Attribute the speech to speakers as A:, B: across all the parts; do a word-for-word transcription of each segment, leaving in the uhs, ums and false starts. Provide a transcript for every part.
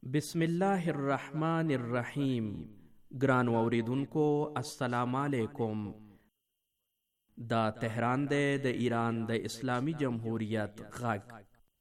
A: بسم الله الرحمن الرحیم. ګرانو اوریدونکو السلام علیکم. دا تهران دی د ایران د اسلامی جمهوریت غږ.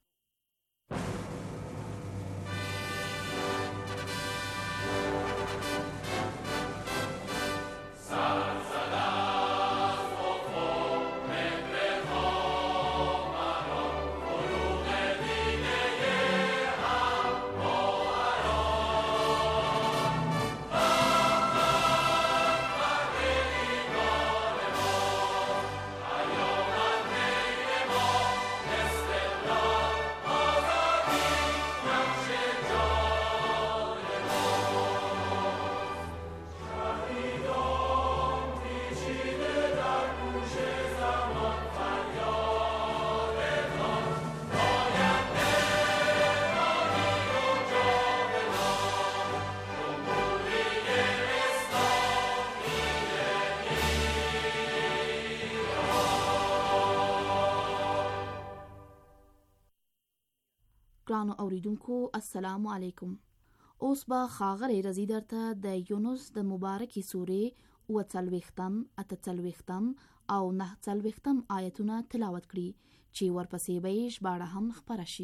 B: ګرانو اوریدونکو السلام علیکم. اوس به ښاغلی رضی درته د یونس د مبارکې سورې اووه څلوېښتم، اته څلوېښتم او نهه څلوېښتم آیتونه تلاوت کړي چې ورپسې به یې ژباړه هم خپره شي.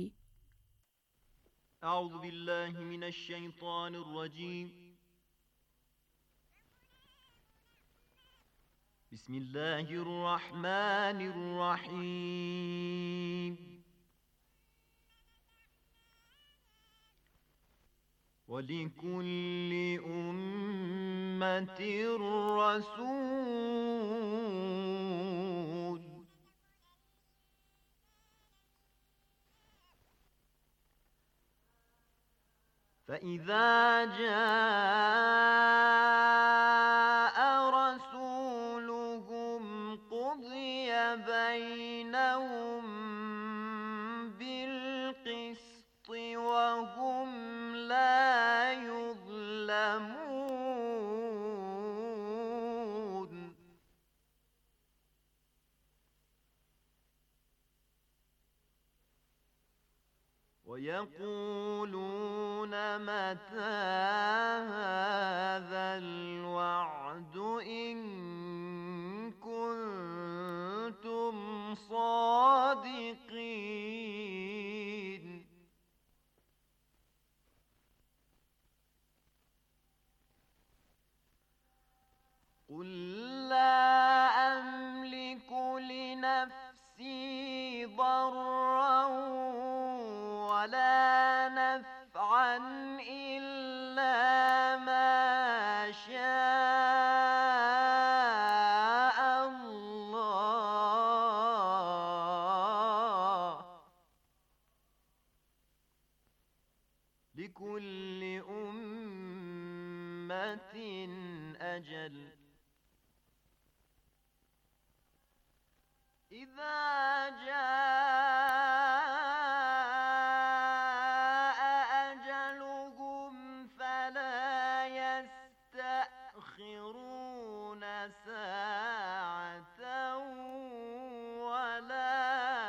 C: اعوذ بالله من الشیطان الرجیم. بسم الله الرحمن الرحیم. وَلِكُلِّ أُمَّةٍ رَّسُولٌ فَإِذَا جَاءَ رَسُولُهُمْ قُضِيَ بَيْنَهُم بِالْقِسْطِ وَهُمْ لا يظلمون. ويقولون متى هذا الوعد إن كنتم صادقين. قل لا أملك لنفسي ضرا ولا نفعا إلا ما شاء الله. لكل أمة أجل. إذا جاء أجلهم فلا يستأخرون ساعة ولا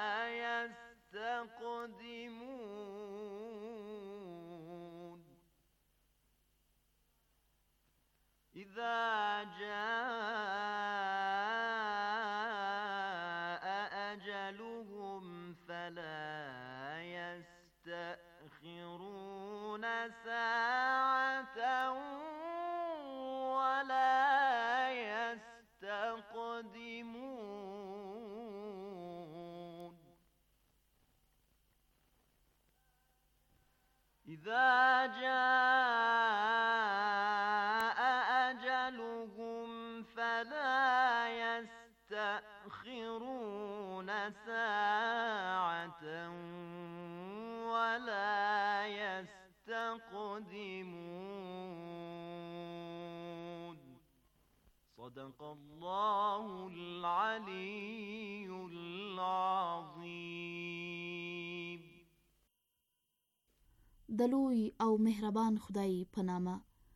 C: يستقدمون. إذا جاء أجلهم فلا يستأخرون ساعة ولا يستقدمون. إذا جاء أجلهم فلا يستأخرون ساعة ولا يستقدمون. صدق الله العلي العظيم.
B: د لوی او مهربان خدای په نامه.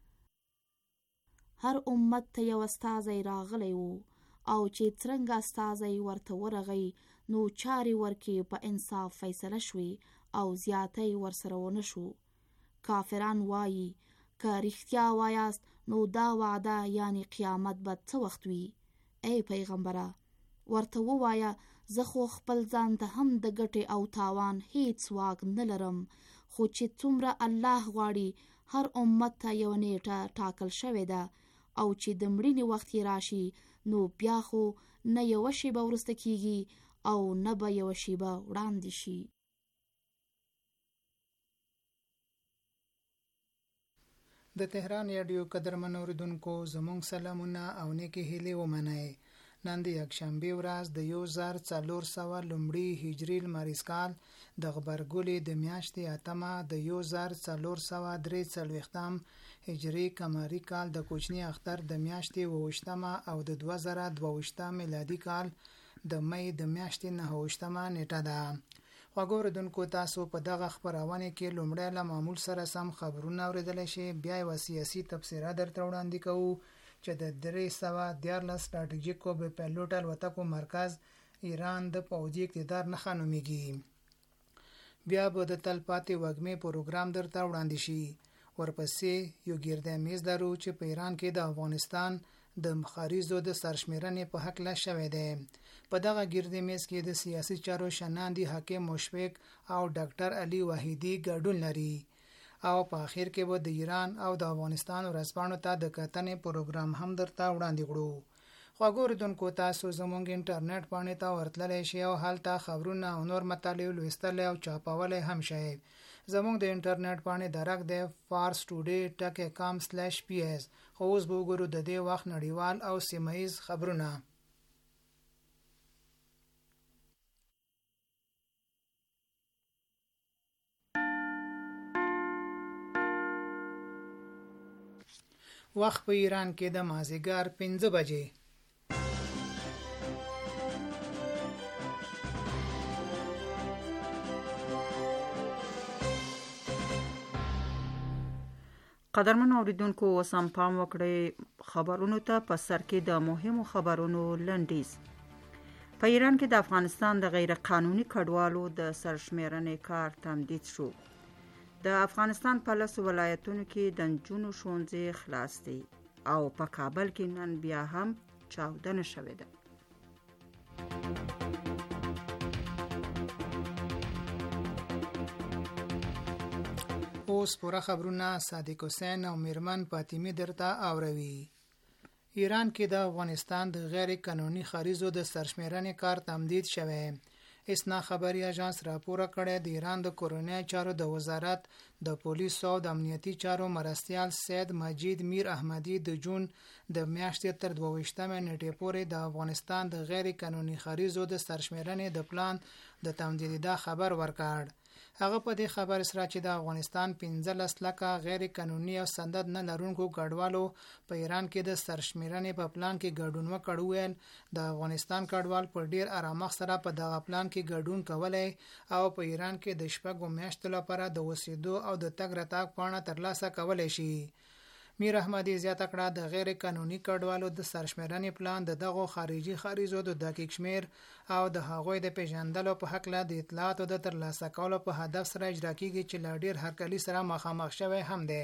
B: هر امت ته یو استازی راغلی و او چې څرنګه استازی ورته ورغی نو چارې ورکې په انصاف فیصله شوې او زیاتی ورسره ونه شو. کافران وایي که رښتیا وایاست نو دا وعده یعنی قیامت به څه وخت وي؟ ای پیغمبره ورته ووایه زه خو خپل ځان ته هم د ګټې او تاوان هیڅ واک نه لرم، خو چې څومره الله غواړي هر امت ته یو نیټه ټاکل شوې ده او چې د مړینې وخت یې راشي نو بیا خو نه یوه شیبه وروسته کیږي او نه به یوه شیبه وړاندې شي.
D: د تهران رادیو قدرمن اوریدونکو زموږ سلامونه او نیکې هیلې ومنئ. نن د یکشنبې ورځ د یو زر څلور سوه لومړي هجري لمریز کال د غبرګولې د میاشتې اتمه د یو زر څلور سوه درې څلوېښتم هجري قمري کال د کوچني اختر د میاشتې اووه ویشتمه او د دوه زره دوه ویشتم میلادي کال د مۍ د میاشتې نهه ویشتمه نیټه ده. خواږه اوریدونکو تاسو په دغه خپرونه کې لومړی له معمول سره سم خبرونه اوریدلی شئ، بیا یوه سیاسي تبصره درته وړاندې کوو چې د درې سوه دیارلس سټراټیژیکو بې پیلوټ الوتکو مرکز ایران د پوځي اقتدار نښه نومیږي. بیا به د تلپاتې وږمې پروګرام درته وړاندې شي. ورپسې یو ګردی میز لرو چې په ایران کې د افغانستان د مخاریزو د سرشمیرنې په هکله شوی دی. په دغه ګردی میز کې د سیاسي چارو شناندي حکیم مشفق او ډاکټر علي وحیدي ګډون لري او په اخر کې به د ایران او د افغانستان ورځپاڼو ته د کتنې پروګرام هم درته وړاندې کړو. خواږه اوریدونکو تاسو زموږ انټرنیټ پاڼې ته ورتللی شئ او هلته خبرونه او نور مطالب لوستلی او چاپولی هم شئ. زموږ د انټرنیټ پاڼې درک دی فارس ټوډې ټکی کام سلیش پی ایس. خو اوس به وګورو د دې وخت نړیوال او سیمه ییز خبرونه. وخت په ایران کې د مازدیګر پنځه بجې.
E: قدرمن اوریدونکو اوس هم پام وکړئ خبرونو ته. په سر کې د مهمو خبرونو لنډیز. په ایران کې د افغانستان د غیر قانوني کډوالو د سرشمیرنې کار تمدید شو. د افغانستان په لسو ولایتونو کې د نجونو ښوونځي خلاص دي او په کابل کې نن بیا هم چاودنه شوې ده.
D: اوس پوره خبرونه صادق حسین او میرمن فاطمه درته اوروي. ایران کې د افغانستان د غیر قانوني خاریزو د سرشمیرنې کار تمدید شوی. اسنا خبري اژانس راپور کړی د ایران د کورونی چارو د وزارت د پولیسو او د امنیتي چارو مرستیال سید مجید میر احمدی د جون د میاشتې تر دوه ویشتمه نیټې پورې د افغانستان د غیر قانوني خاریزو د سرشمیرنې د پلان د تمدید دا خبر ورکړ. هغه په دې خبر سره چې د افغانستان پنځه لس لکه غیر قانوني او سند نه لرونکو کډوالو په ایران کې د سرشمیرنې په پلان کې ګډون وکړ. ویل د افغانستان کډوال په ډیر آرامښت سره په دغه پلان کې ګډون کولای او په ایران کې د شپږو میاشتو لپاره د وسیدو او د تګ راتګ پاڼه ترلاسه کولای شي. میر احمدی زیاته کړه د غیر قانوني کډوالو د سرشمیرنې پلان د دغو خارجي خاریزو د دقیق شمیر او د هغوی د پیژندلو په حق له د اطلاعاتو د ترلاسه کولو په هدف سره اجرا کیږي چې لا ډیر هرکلی سره مخامخ شوی هم دی.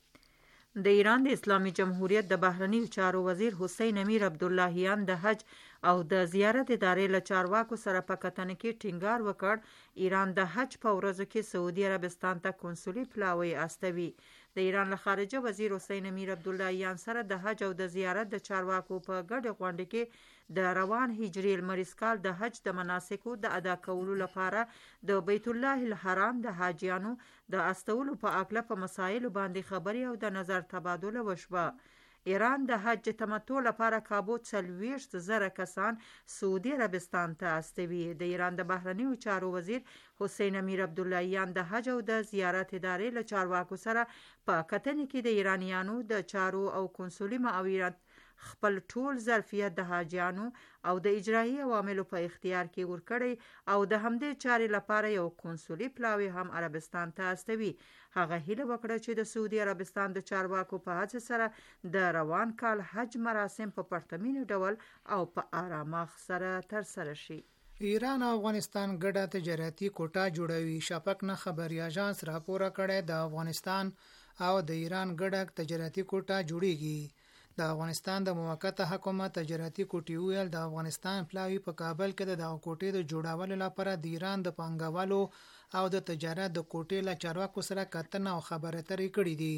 E: د ایران د اسلامي جمهوریت د بهرنیو چارو وزیر حسین امیر عبداللهیان د حج او د زیارت ادارې له چارواکو سره په کتنه کې ټینګار وکړ ایران د حج په ورځو کې سعودي عربستان ته کنسولي پلاوی استوي. د ایران له خارجه وزیر حسین امیر عبداللهیان سره د حج او د زیارت د چارواکو په ګډه غونډه کې د روان هجري لمریز کال د حج د مناسکو د ادا کولو لپاره د بیت الله الحرام د حاجیانو د استولو په اړه په مسایلو باندې خبري او د نظر تبادله وشوه. ایران د حج تمتع لپاره کابو څلوېښت زره کسان سعودي عربستان ته استوي. د ایران د بهرنیو چارو وزیر حسین امیر عبداللهیان د حج او د زیارت ادارې له چارواکو سره په کتنې کې د ایرانیانو د چارو او کنسولي معاونت خپل ټول ظرفیت د حاجیانو او د اجرایي عواملو په اختیار کې ورکړی او د همدې چارې لپاره یو کنسولي پلاوی هم عربستان ته استوي. هغه هیله وکړه چې د سعودي عربستان د چارواکو په هڅه سره د روان کال حج مراسم په پرتمین ډول او په آرامښت سره ترسره شي.
D: ایران او افغانستان ګډه تجارتي کوټه جوړوي. شفق نه خبري اژانس راپور کړی د افغانستان او د ایران ګډه تجارتي کوټه جوړیږي. د افغانستان د موقته حکومت تجارتي کوټې ویل د افغانستان پلاوی په کابل کې د دغه کوټې د جوړولو لپاره د ایران د پانګوالو او د تجارت د کوټې له چارواکو سره کتنه او خبرې اترې کړې دي.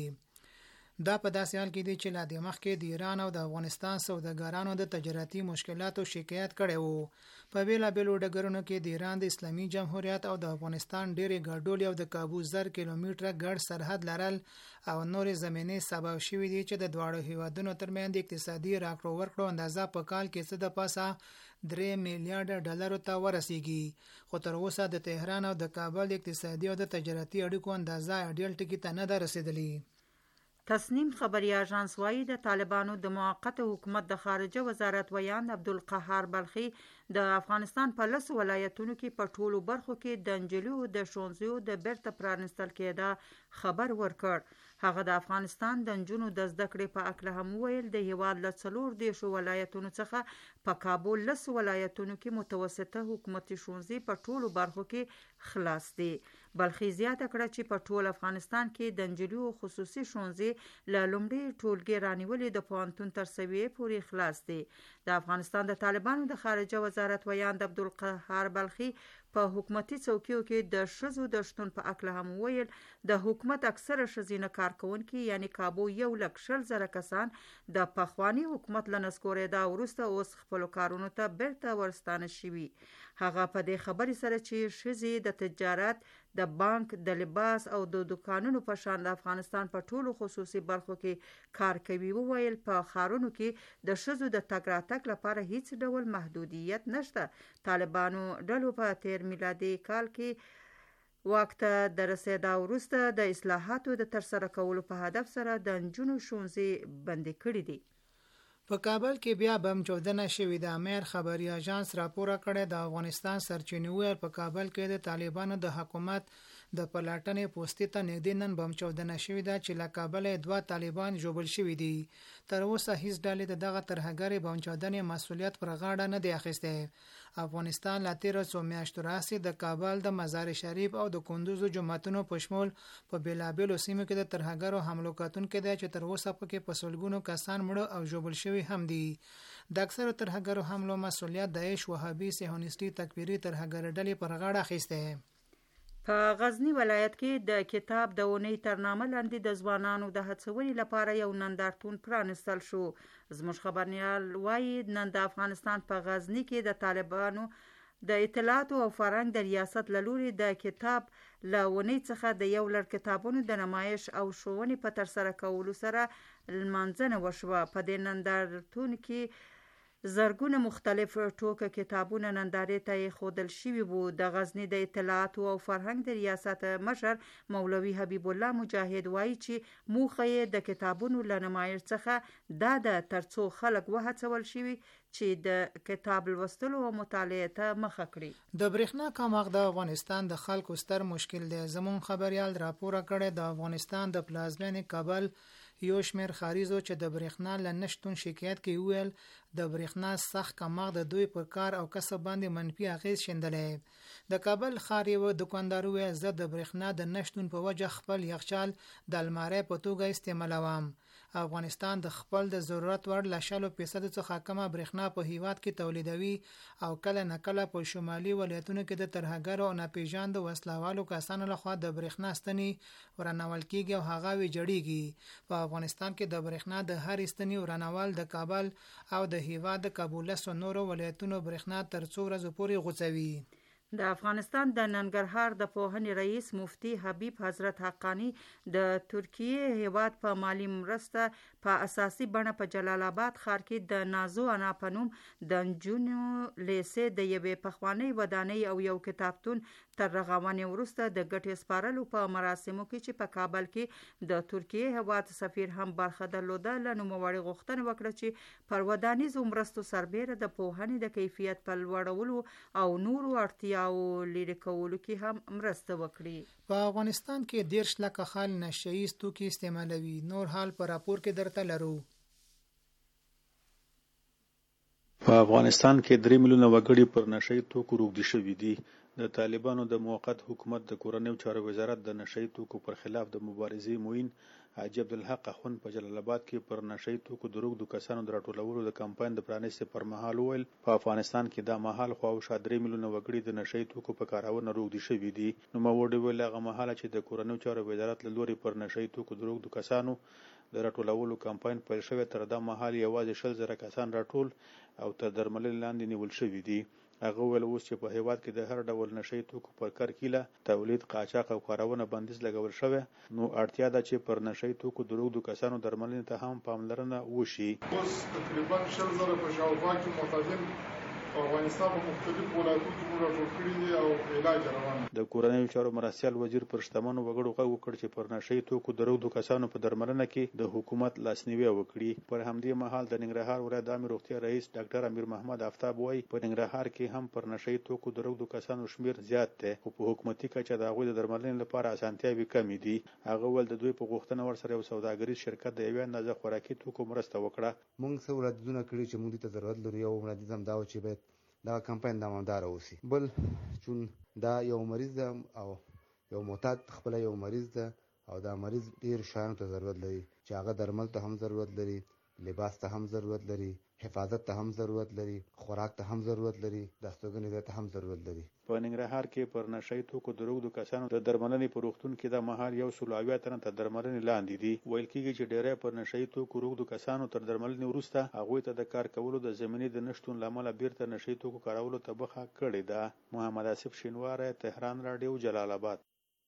D: دا په داسې حال کې دی چې لا د مخکې د ایران او د افغانستان سوداګرانو د تجارتي مشکلاتو شکایت کړی وو. په بیلابیلو ډګرونو کې د ایران د اسلامي جمهوریت او د افغانستان ډېرې ګډول او د کابو زر کیلومتره ګډ سرحد لرل او نورې زمینې سبب شوي دي چې د دواړو هیوادونو ترمنځ اقتصادي راکړو ورکړو اندازه په کال کې څه د پاسه درې میلیارډ ډالرو ته ورسیږي. خو تر اوسه د تهران او د کابل اقتصادي او د تجارتي اړیکو اندازه اډیل ټکي ته نه ده رسیدلې.
E: تسنیم خبري اژانس وايي د طالبانو د موقته حکومت د خارجه وزارت ویان عبدالقهار بلخي د افغانستان په لس ولایتونو کې په ټولو برخو کې د انجلو د شونزیو د بیرته پرانستل کېده خبر ورکړ. هغه د افغانستان د نجونو د زده کړې په اړه هم ویل د هیواد له څلور دیشو ولایتونو څخه په کابل لس ولایتونو کې متوسطه حکومتي شونزي په ټولو برخو کې خلاص دي. بلخي زیاته کړه چې په ټول افغانستان کې د انجلو خصوصي شونزي له لومړي ټولګي رانیولې د پوهنتون تر سویې پورې خلاص دي. د افغانستان د طالبانو د خارجه وزارت ویاند عبدالقهار بلخي په حکومتي څوکیو کې د ښځو د شتون په اړه هم ویل د حکومت اکثره ښځینه کارکونکي یعنی کابو یو لک شل زره کسان د پخواني حکومت له نسکورېدا وروسته اوس خپلو کارونو ته بیرته ورستانه شوي. هغه په دې خبرې سره چې ښځې د تجارت د بانک د لباس او د دکانونو په شان د افغانستان په ټولو خصوصي برخو کې کار کوي وویل په ښارونو کې د ښځو د تګ راتګ لپاره هیڅ ډول محدودیت نشته. طالبانو ډلو په تیر میلادي کال کې واک ته د رسېدا وروسته د اصلاحاتو د ترسره کولو په هدف سره د نجونو ښوونځي بندي کړي دي.
D: په کابل کې بیا بم چودنه شوې ده. امیر خبري اژانس راپور کړی د افغانستان سرچینې ویل په کابل کې د طالبانو د حکومت د پلاټنې پوستې ته نږدې نن بم چودنه شوې ده چې له کابل دوه طالبان ژوبل شوي دي. تر اوسه هیڅ ډلې د دغه ترهګرې بم چودنې مسؤلیت پر غاړه نه دی اخیستی. افغانستان له تیرو څو میاشتو راهیسې د کابل د مزار شریف او د کندوز جوماتونو په شمول په بیلابیلو سیمو کې د ترهګرو حملو کتونکي دی چې تر اوسه پکې په سلګونو کسان مړه او ژوبل شوي هم دي. د اکثرو ترهګرو حملو مسؤلیت داعش وهابي صهیونیستي تکفیري ترهګر ډلې پر غاړه اخیستی.
E: په غزنی ولایت کې د کتاب د اونۍ تر نامه لاندې د ځوانانو د هڅونې لپاره یو نندارتون پرانستل شو. زموږ خبرنیال وایي نن د افغانستان په غزنی کې د طالبانو د اطلاعاتو او فرهنګ د ریاست له لوري د کتاب له اونۍ څخه د یو لړ کتابونو د نمایش او ښوونې په ترسره کولو سره لمانځنه وشوه. په دې نندارتون کې زرګونه مختلف ټوکه کتابونه نندارې ته ښودل شوي وو. د غزنی د اطلاعاتو او فرهنګ د ریاست مشر مولوي حبیب الله مجاهد وایي چې موخه یې د کتابونو له نمایش څخه دا ده ترڅو خلک وهڅول شوي چې د کتاب لوستلو او مطالعې ته مخه کړي.
D: د برېښنا کمښت د افغانستان د خلکو ستر مشکل دی. زمون خبريال راپور کړی د افغانستان د پلازمینې کابل یو شمېر خاریزو چې د برېښنا له نشتون شکایت کوي ویل د برېښنا سخت کمښت د دوی پر کار او کسب باندې منفي اغیز شیندلی. د کابل ښار یو دکاندار ویل زه د برېښنا د نشتون په وجه خپل یخچال د المارۍ په توګه استعمالوم. افغانستان د خپل د ضرورت وړ له شلو فیصد څخه کمه برېښنا په هیواد کې تولیدوي او کله نه کله په شمالي ولایتونو کې د ترهګرو او ناپېژاندو وسلوالو کسانو لخوا د برېښنا ستنې ورانول کېږي او هغه ویجاړېږي. په افغانستان کې د برېښنا د هر ستنې ورانول د کابل او د هیواد د کابولس او نورو ولایتونو برېښنا تر څو ورځې پورې غوڅوي.
E: د افغانستان د ننګرهار د پوهنې رئیس مفتي حبیب حضرت حقانی د ترکیه هیواد په مالی مرسته په اساسي بڼه په جلال آباد ښار کې د نازو انا په نوم د نجونو لیسې د یوې پخوانۍ ودانۍ او یو کتابتون تر رغونې وروسته د ګټې سپارلو په مراسمو کې چې په کابل کې د ترکیه هیواد سفیر هم برخه درلوده له نوموړي غوښتنه وکړه چې پر ودانیزو مرستو سربیره د پوهنې د کیفیت په لوړولو او نورو اړتیا او لري کولو کې هم مرسته وکړي.
D: په افغانستان کې دیرش لکه خال نشه ییز توکي استعمالوي. نور حال په راپور کې درته لرو.
F: په افغانستان کې درې میلیونه وګړي پر نشه یي توکو روږدي شوي دي. د طالبانو د موقت حکومت د کورنیو چارو وزارت د نشه یي توکو پر خلاف د مبارزې معین حاجي عبدالحق اخوند په جلال آباد کې پر نشه یي توکو د روږدو کسانو د راټولولو د کمپاین د پرانیستې پر مهال وویل په افغانستان کې دا مهال خواوشا درې میلیونه وګړي د نشه یي توکو په کارونه روږدي شوي دي. نوموړي وویل هغه مهاله چې د کورنیو چارو وزارت له لوري پر نشه یي توکو د روږدو کسانو د راټولولو کمپاین پیل شوی تر دا مهال یوازې شل زره کسان راټول او تر درملنې لاندې نیول شوي دي. هغه وویل اوس چې په هیواد کې د هر ډول نشه یي توکو پر کرکیله تولید، قاچاق او کارونه بندیز لګول شوی، نو اړتیا ده چې پر نشه یي توکو د روږدو کسانو درملنې ته هم پاملرنه وشي.
G: اوس تقریبا شل زره په شاوخوا کې معتادین په افغانستان په مختلفو ولایتونو کې موږ راټول کړي دي او علاج روان دی.
F: د کورنیو چارو مرستیال وزیر پر شتمنو وګړو غږ وکړ چې پر نشه یي توکو د روږدو کسانو په درملنه کې د حکومت لاسنیوی وکړي. پر همدې مهال د ننګرهار ولایت عامه روغتیا رئیس ډاکټر امیر محمد آفتاب وایي په ننګرهار کې هم پر نشه یي توکو د روږدو کسانو شمیر زیات دی، خو په حکومتي کچه د هغوی د درملنې لپاره اسانتیاوې کمې دي. هغه وویل د دوی په غوښتنه ورسره یو سوداګریز شرکت د یوې اندازه خوراکي توکو مرسته وکړه.
H: موږ څه وړاندیزونه کړي چې موږ ته ضرورت لري. یو وړاندیز هم دا و چې باید دا کمپاین دوامداره اوسي. بل چون دا یو مریض ده او یو معتاد خپل یو مریض ده او دا مریض ډیر شیانو ته ضرورت لري چې هغه درمل ته هم ضرورت لري، لباس ته هم ضرورت لري، حفاظت ته هم ضرورت لري، خوراک ته هم ضرورت لري، د استوګنې ته هم ضرورت لري.
F: په ننګرهار کې پر نشه یي توکو د روږدو کسانو د درملنې په روغتون کې د مهال یو سل اویا تنه تر درملنې لاندې دي. ویل کېږي چې ډیری پر نشه یي توکو روږدو کسانو تر درملنې وروسته هغوی ته د کار کولو د زمینې د نشتون له امله بیرته نشه یي توکو کارولو ته مخه کړې ده. محمد آصف شینواری، تهران راډیو، جلال آباد.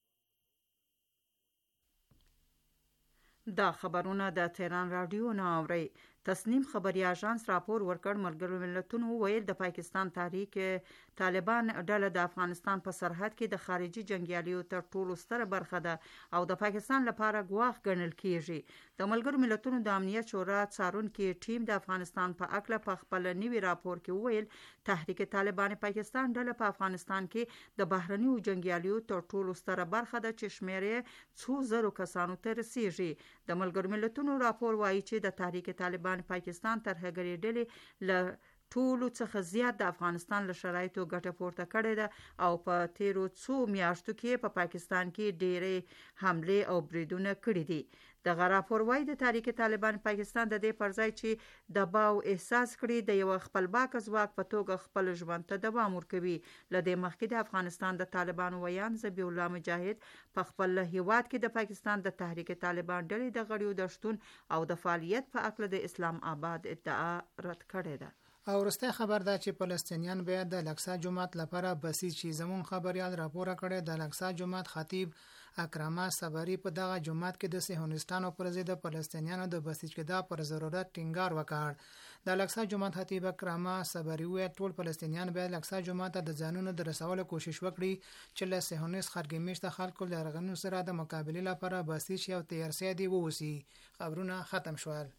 E: دا خبرونه د تهران راډیو نه اورئ. تسنیم خبري اژانس راپور ورکړ ملګرو ملتونو ویل د پاکستان تحریک طالبان ډله د افغانستان په سرحد کې د خارجي جنگیالیو تر ټولو ستره برخه ده او د پاکستان لپاره ګواښ ګڼل کیږي. د ملګرو ملتونو د امنیت شورا څارونکي ټیم د افغانستان په اړه په خپل نوي راپور کې ویل تحریک طالبان پاکستان ډله په افغانستان کې د بهرنیو جنگیالیو تر ټولو ستره برخه ده چې شمیر یې څو زرو کسانو ته رسیږي. د ملګرو ملتونو راپور وایي چې د تحریک طالبان پاکستان تر هغې ډلې له ټولو څخه زیات د افغانستان له شرایطو ګټه پورته کړې ده او په تیرو څو میاشتو کې په پاکستان کې ډېرې حملې او بریدونه کړي دي. دغه راپور وایي د تحریک طالبان پاکستان د دې پر ځای چې دباو احساس کړي د یو خپلواک ځواک په توګه خپل ژوند ته دوام ورکوي. له دې مخکې د افغانستان د طالبانو ویان ذبیح الله مجاهد په خپل هیواد کې د پاکستان د تحریک طالبان ډلې د غړیو د شتون او د فعالیت په اړه د اسلام آباد ادعا رد کړې ده.
D: او وروستی خبر دا چې فلسطینیان باید د الاقصی جومات لپاره بسیج شي. زمون خبريال راپور کړی د الاقصی جومات خطیب اکرامه صبری په دغه جومات کې د صهیونیستانو پر ضد د فلسطینیانو د بسیج کېدا پر ضرورت ټینګار وکړ. د الاقصی جومات خطیب اکرامه صبری وویل ټول فلسطینیان باید الاقصی جومات ته د ځانونو د رسولو کوشش وکړي چې له صهیونیست خرګمیشته خلکو له رغنو سره د مقابلې لپاره بسیج شي او تیارسي دی ووسی. خبرونه ختم شول.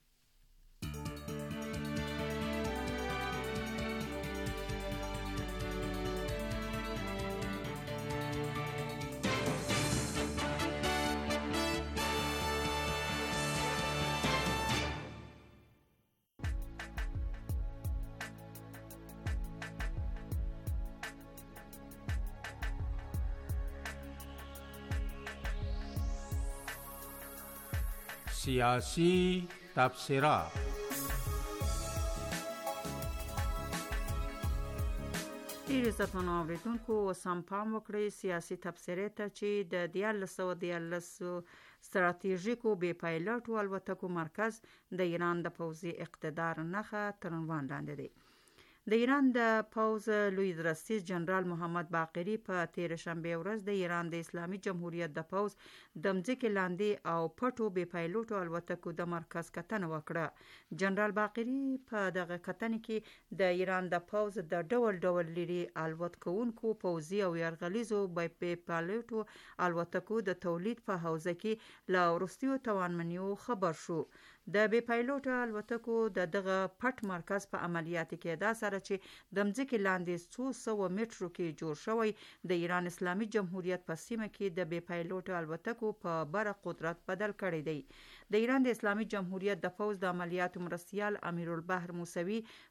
I: سیاسی تبصره.
E: ډیر عزتمنو اوریدونکو سم پام وکړئ سیاسي تبصرې ته چې د دیارلس سوه دیارلس ستراتیژیکو بې پایلوټو الوتکو مرکز د ایران د پوځي اقتدار نښه تر عنوان لاندې دی. د ایران د پوځ لوی درستیز جنرال محمد باقری په تیر شنبه ورځ د ایران د اسلامي جمهوریت د پوځ د مځکې لاندې او پټو بې پایلوټو الوتکو د مرکز کتنه وکړه. جنرال باقری په دغه کتنې کې د ایران د پوځ د ډول ډول لري الوت کوونکو پوځي او یرغلیزو بې پایلوټو الوتکو د تولید په حوزه کې له وروستیو توانمنیو خبر شو. د بې پایلوټو الوتکو د دغه پټ مرکز په عملیاتي کې دا سره چې د مځکې لاندې څو سوه مترو کې جوړ شوی د ایران اسلامي جمهوریت په سیمه کې د بې پایلوټو الوتکو په بره قدرت بدل کړی دی. د ایران د اسلامي جمهوریت د پوځ د عملیاتو مرستیال امیر البحر موسوي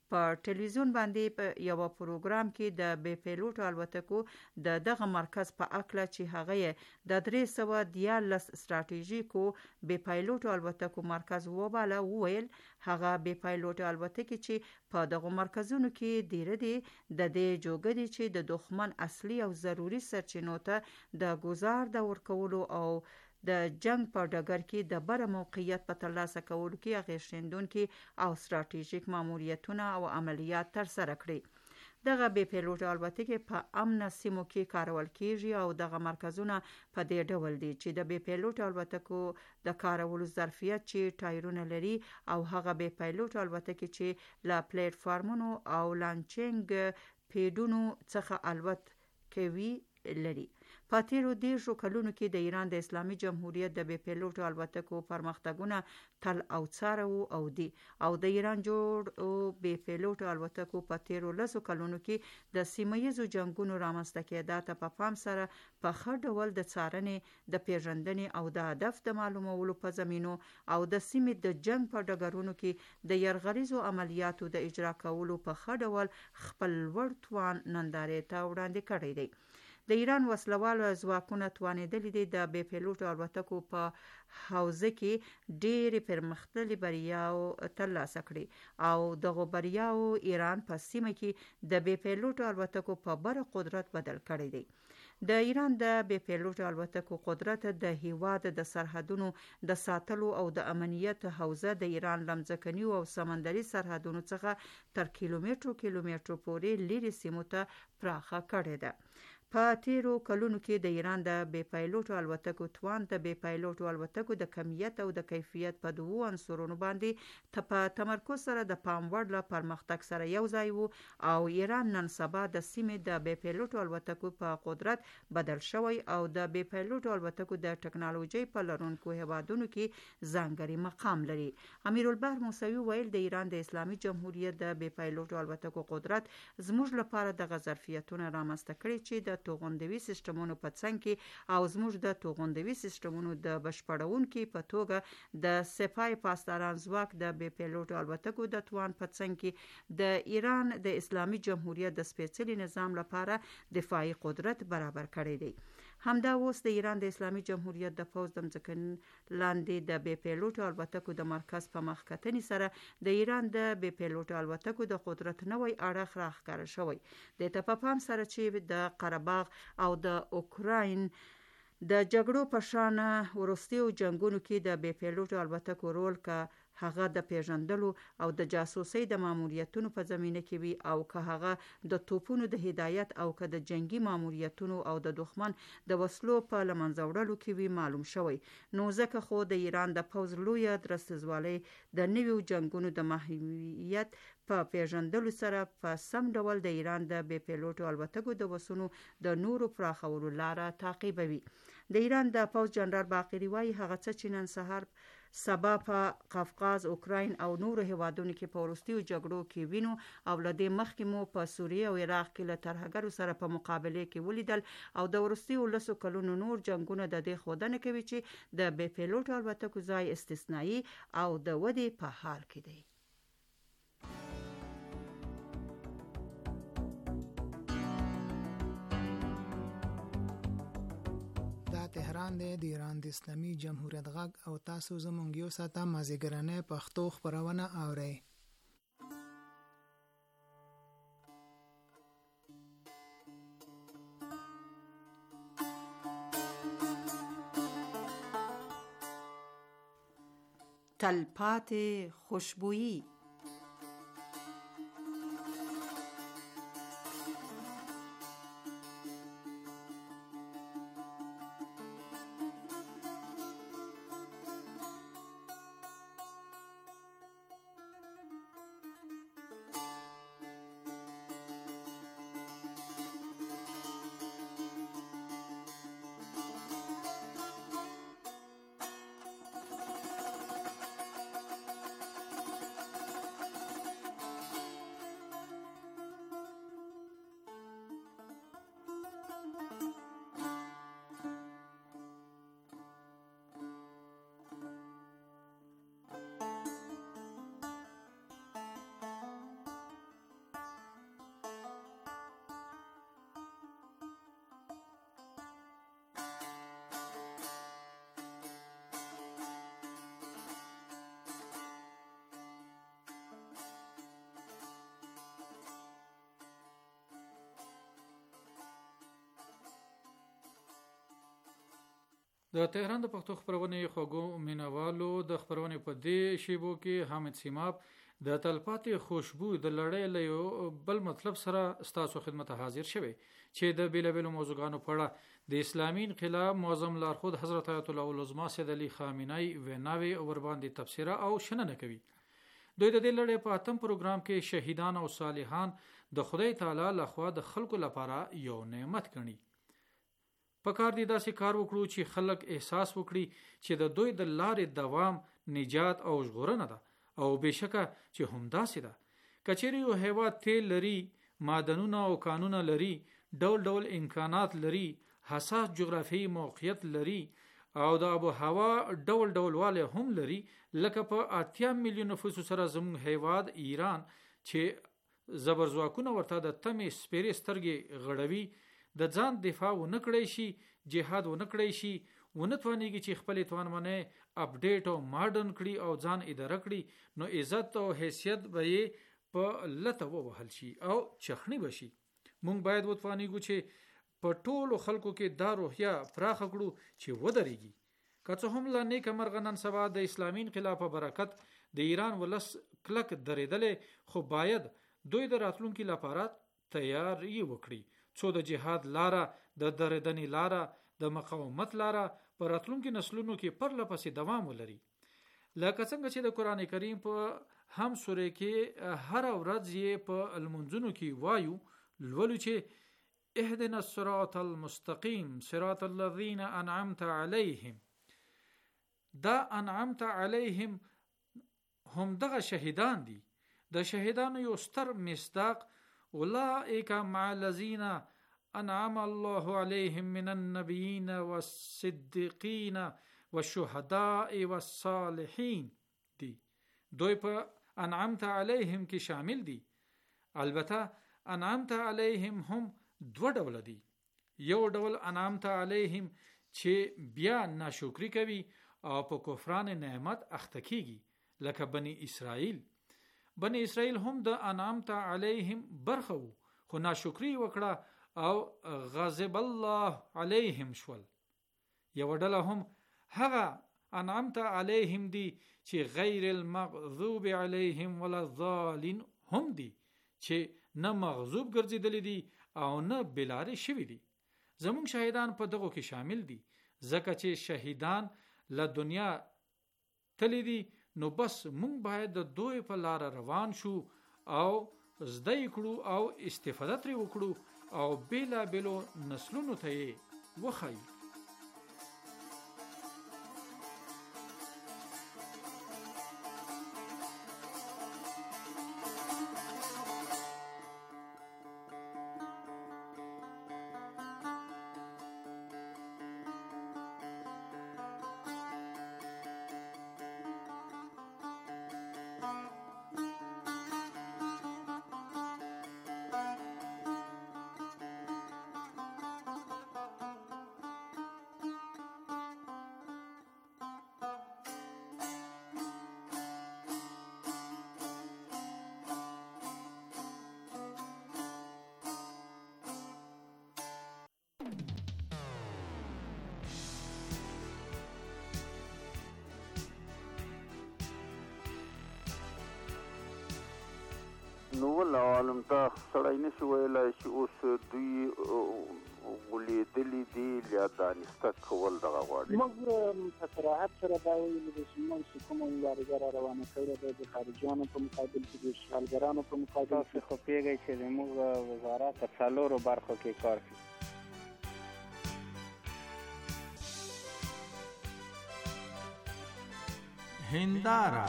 E: په ټلویزیون باندې په یو پروګرام کې د بې پیلوټ الوتکو د دغه مرکز په اکله چې هغه د درې سوه دیارلس ستراتیژیکو بې پیلوټ الوتکو مرکز وباله، وویل هغه بې پیلوټ الوتکې چې په دغه مرکزونو کې ډیره دي د دې جوګه دي چې د دښمن اصلي او ضروري سرچینو ته د ګزار د ورکولو او د جنگ په ډګر کې د بره موقعیت په ترلاسه کولو کې اغېز ښندونکي او ستراتیژیک ماموریتونه او عملیات ترسره کړي. دغه بې پیلوټ الوتکې په امنه سیمو کې کارول کیږي او دغه مرکزونه په دې ډول دي چې د بې پیلوټ الوتکو د کارولو ظرفیت چې ټایرونه لري او هغه بې پیلوټ الوتکې چې له پلیټ فارمونو او لانچینګ پیډونو څخه الوت کوي لري. په تیرو دیرشو کلونو کې د ایران د اسلامي جمهوریت د بې پیلوټ الوتکو پرمختګونه تل او څاره وو او دي او د ایران جوړ بې پیلوټ الوتکو په تیرو لسو کلونو کې د سیمه ییزو جنگونو رامنځته کېدا ته په پام سره په ښه ډول د څارنې، د پیژندنې او د هدف د معلومولو په زمینو او د سیمې د جنگ په ډګرونو کې د یرغلیزو عملیاتو د اجرا کولو په ښه ډول خپل لوړ توان نندارې ته وړاندې کړی دی. د ایران وسلوالو ځواکونه توانېدلي دي د بې پیلوټ الوتکو په حوزه کې ډېرې پرمختللې بریاو ترلاسه کړي او دغه بریاو ایران په سیمه کې د بې پیلوټ الوتکو په بره قدرت بدل کړی دی. د ایران د بې پیلوټ الوتکو قدرت د هیواد د سرحدونو د ساتلو او د امنیت حوزه د ایران لمځکني او سمندري سرحدونو څخه تر کیلومترو کیلومترو پورې لیرې سیمو ته پراخه کړې ده. په تیرو کلونو کې د ایران د بې پیلوټ الوتکو توان د بې پیلوټ الوتکو د کمیت او د کیفیت په دوو عنصرونو باندې په تمرکز سره د پام وړ له پرمختګ سره یو ځای وو او ایران نن سبا د سیمې د بې پیلوټ الوتکو په قدرت بدل شوی او د بې پیلوټ الوتکو د ټکنالوژي په لرونکو هیوادونو کې ځانګړي مقام لري. امیرالبحر موسوي ویل د ایران د اسلامي جمهوریت د بې پیلوټ الوتکو قدرت زموږ لپاره د ظرفیتونو رامنځته کړي چې د توغندوي سیستمونو په څنګ کې او زموږ د توغندوي سیستمونو د بشپړونکو په توګه د سپای پاسداران ځواک د بې پیلوټ الوتکو د توان په څنګ کې د ایران د اسلامي جمهوریت د سپېڅلي نظام لپاره دفاعي قدرت برابر کړی دی. همدا اوس د ایران د اسلامي جمهوریت د پوځ د ځمکې لاندې د بې پیلوټ الوتکو د مرکز په مخکتنې سره د ایران د بې پیلوټ الوتکو د قدرت نوی اړخ راښکاره شوی. د ته په پام سره چې د قرهباغ او د اوکراین د جګړو په شان وروستیو جنگونو کې د بې پیلوټ الوتکو رول که هغه د پیژندلو او د جاسوسي د ماموریتونو په زمینه کې وي او که هغه د توپونو د هدایت او که د جنگي ماموریتونو او د دښمن د وسلو په لمنځه وړلو کې وي معلوم شوی. نو ځکه خو د ایران د پوځ لویه درستزوالۍ د نویو جنگونو د ماهیت په پیژندلو سره په سم ډول د ایران د بې پیلوټ الوتکو د وسونو د نورو پراخولو لاره تعقیبوي. د ایران د پوځ جنرال باقری وايي هغه څه چې نن سهار سبا په قفقاز، اوکراین او نورو هیوادونو کې په وروستیو جګړو کې وینو او له دې مخکې مو په سوریه او عراق کې له ترهګرو سره په مقابله کې ولیدل او د وروستیو لسو کلونو نور جنگونه د دې ښودنه کوي چې د بې پیلوټ الوتکو ځای استثنایی او د ودې په حال کې دی.
D: تهران دی د ایران د اسلامي جمهوریت غږ او تاسو زموږ یو ساعته مازیګرنۍ پښتو خپرونه اورئ.
E: تلپاتې خوشبویی.
J: د تهران د پښتو خبرونې خوږو مینوالو د خبرونې په دې شیبو کې حامد سیماب د تلپاتې خوشبو د لړۍ له یو بل مطلب سره ستاسو خدمت حاضر شوی چې د بیلابیلو موضوعاتو په اړه د اسلامي انقلاب معظم لارښود حضرت آیت الله العظما سید علي خامنه‌ای ویناوي ور باندې تفسیره او شننه کوي. دوی د دې لړۍ په اتم پروګرام کې شهیدان او صالحان د خدای تعالی لخوا د خلکو لپاره یو نعمت ګڼي. په کار دي داسې کار وکړو چې خلک احساس وکړي چې د دوی د لارې دوام نجات او ژغورنه ده او بشکه چې هم داسې ده. کچېرې یو هیواد تیل لري، معدنونه او کانونه لري، ډول ډول امکانات لري، حساس جغرافیایي موقعیت لري او د آب و هوا ډول ډول والی هم لري، لکه په اتیا میلیون نفوس سره زموږ هیواد ایران چې زبرځواکونه ورته د تمې سپېرې سترګې غړوي، د ځان دفاع ونه کړی شي، جهاد ونه کړی شي، ونه توانېږي چې خپل توانمنۍ اپډیټ او ماډرن کړي او ځان اداره کړي، نو عزت او حیثیت به یې په لته ووهل شي او چخنی بشي. مونږ باید وتوانېږو چې په ټولو خلکو کې دا روحیه پراخه کړو چې ودرېږي. که څه هم لا نیکه مرغه نن سبا د اسلامي انقلاب په برکت د ایران ولس کلک درېدلې، خو باید دوی د راتلونکي لپاره تیاری وکړي څو د جهاد لاره، د درېدنې لاره، د مقاومت لاره په راتلونکي نسلونو کې پرله پسې دوام ولري. لکه څنګه چې د قرآن کریم په هم سورې کې هر ورځ یې په المنځونو کې وایو، لولو چې اهدنا الصراط المستقیم صراط الذین انعمت علیهم. دا انعمت علیهم هم دغه شهیدان دي. د شهیدانو یو ستر مصداق اولئک مع الذین انعم الله علیهم من النبیین والصدیقین والشهداء والصالحین دي. دوی په انعمت علیهم کې شامل دي. البته انعمت علیهم هم دو ډول دي. یو ډول انعمت علیهم چې بیا ناشکری کوي او په کفران نعمت اخته کیږي، لکه بنی اسرائیل. بنی اسرائیل هم د انعمت علیهم برخه وو، خو ناشکری وکړه او غضب الله علیهم شول. یو ډله هم هغه انعمت علیهم دي چې غیر المغضوب علیهم ولا الضالین هم دي، چې نه مغضوب ګرځیدلی دي او نه بلاره شوی دي. زمونږ شهیدان په دغو کې شامل دي، ځکه چې شهیدان له دنیا تللی دي، نو بس مونږ باید د دوی په لار روان شو او زده کړو او استفاده ترې وکړو او بیلا بیلو نسلونو ته یې وښایو.
K: نو ول عالم ته سړی نشي ویلی چې اوس دوی غولېدلي دي یا دانسته کول دغه غواړي.
L: موږ په صراحت سره دا ویلي دي چې موږ چې کومه مبارزه را روانه کړې ده د خارجیانو په مقابل کې، د اشغالګرانو په مقابل کې.
M: تاسو خو پوهېږئ چې زموږ وزارت په څلورو برخو کې کار کوي.
I: هنداره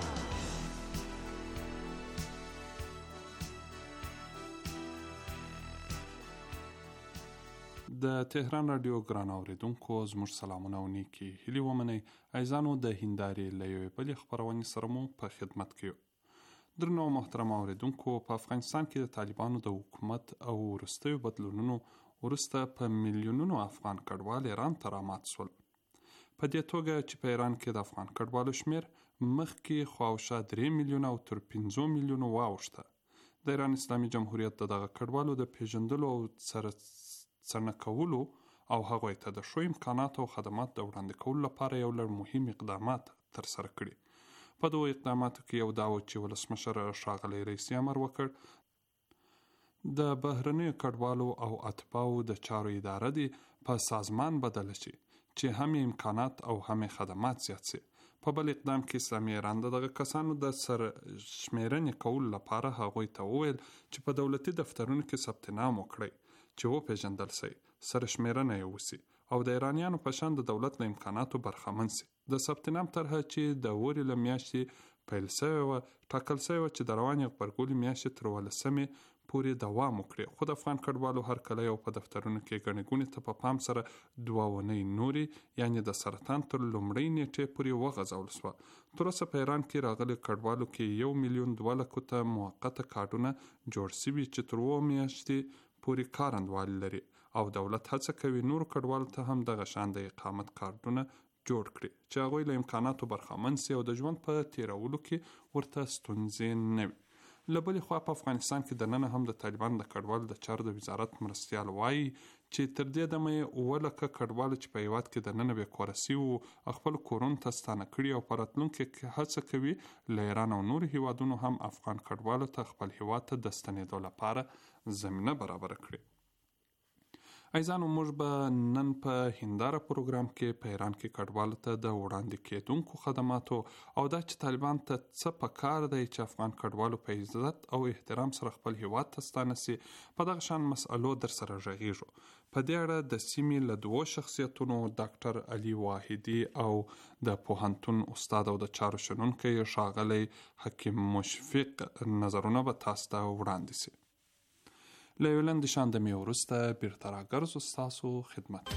I: د تهران رادیو ګران اوریدونکو زموږ سلامونه او نیکي هیلې ومنئ. عزیزانو، د هندارې له یوې بلې خپرونې سره مو په خدمت کې یو. درنو محترم اوریدونکو، په افغانستان کې د طالبانو د حکومت او وروستیو بدلونونو وروسته په میلیونونو افغان کډوال ایران ته رامات شول. په دې توګه چې په ایران کې د افغان کډوالو شمیر مخکې خواوشا درې میلیونه او تر پنځو میلیونو واوښته. د ایران اسلامي جمهوریت د دغه کډوالو د پیژندلو او سره څرنګه کولو او هغوی ته د ښو امکاناتو او خدماتو د وړاندې کولو لپاره یو لړ مهم اقدامات ترسره کړي. په دغو اقداماتو کې یو دا و چې ولسمشر ښاغلی رئیسي امر وکړ د بهرنیو کډوالو او اتباعو د چارو اداره دې په سازمان بدله شي چې هم امکانات او هم خدمات زیات شي. په بل اقدام کې اسلامي ایران د دغه کسانو د سر شمیرنې کولو لپاره هغوی ته وویل چې په دولتي دفترونو کې ثبت نام وکړئ چې وپېژندل شي، سر شمیرنه یې وشي او د ایرانیانو په شان د دولت له امکاناتو برخمن شي. د ثبت نام طرحه چې د اوري له میاشتې پیل شوې وه ټاکل شوې وه چې د روانې غبرګولي میاشتې تر ولسمې پورې دوام وکړي، خو د افغان کډوالو هرکلی او په دفترونو کې ګڼې ګوڼې ته په پام سره دوه اونۍ نورې یعنې د سرطان تر لومړۍ نیټې پورې وغځول شوه. تر اوسه په ایران کې راغلي کډوالو کې یو میلیون دوه لکو ته موقته کارډونه جوړ شوي چې تر اووه میاشتې پورې کارندوالي لري او دولت هڅه کوي نورو کډوالو ته هم دغه شان د اقامت کارډونه جوړ کړي چې هغوی له امکاناتو برخمن سي او د ژوند په تیرولو کې ورته ستونزې نه وي. له بلې خوا په افغانستان کې دننه هم د طالبانو د کډوالو د چارو د وزارت مرستیال وایي چې تر دې دمه یې اووه لکه کډوالو چې په هیواد کې دننه بې کوره سوي وو خپل کورونو ته ستانه کړي او په راتلونکي کې هڅه کوي له ایران او نورو هیوادونو هم افغان کډوالو ته خپل هیواد ته د ستنېدو لپاره زمینه برابره کړي. ایزانو موږ به نن په هنداره پروګرام کې په ایران کې کډوالو ته د وړاندې کېدونکو خدماتو او دا چې طالبان ته څه په کار دی چې افغان کډوالو په عزت او احترام سره خپل هیواد ته ستانه سي په دغه شان مسألو در سره غږیږو. په دې اړه د سیمې له دوو شخصیتونو ډاکټر علي واحدي او د پوهنتون استاد او د چارو شنونکی ښاغلی حکیم مشفق نظرونه به تاسو ته وړاندې سي. له یو لنډې شاندمې وروسته بیرته راګرځو ستاسو خدمت.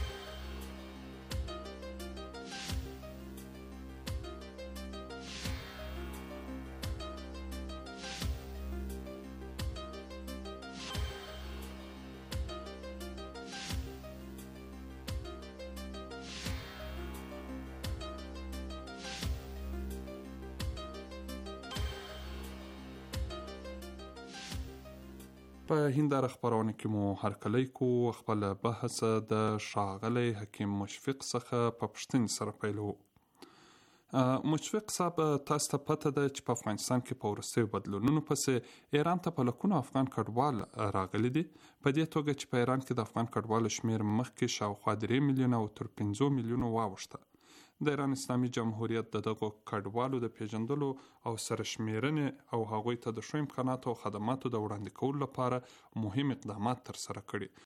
I: په هنداره خپرونه کې مو هرکلی کو خپل بحث د ښاغلی حکیم مشفق څخه په پوښتنې سره پیلوو. مشفق صاحب تاسو ته پته ده چې په افغانستان کې په وروستیو بدلونونو پسې ایران ته په لکونو افغان کډوال راغلي دي، په دې توګه چې په ایران کې د افغان کډوالو شمیر مخکې شاوخوا درې میلیونه او تر پنځو میلیونو واوښته. د ایران اسلامي جمهوریت د دغو کډوالو د پیژندلو او سره شمیرنې او هغوی ته د ښو امکاناتو او خدماتو د وړاندې کولو لپاره مهم اقدامات ترسره کړي.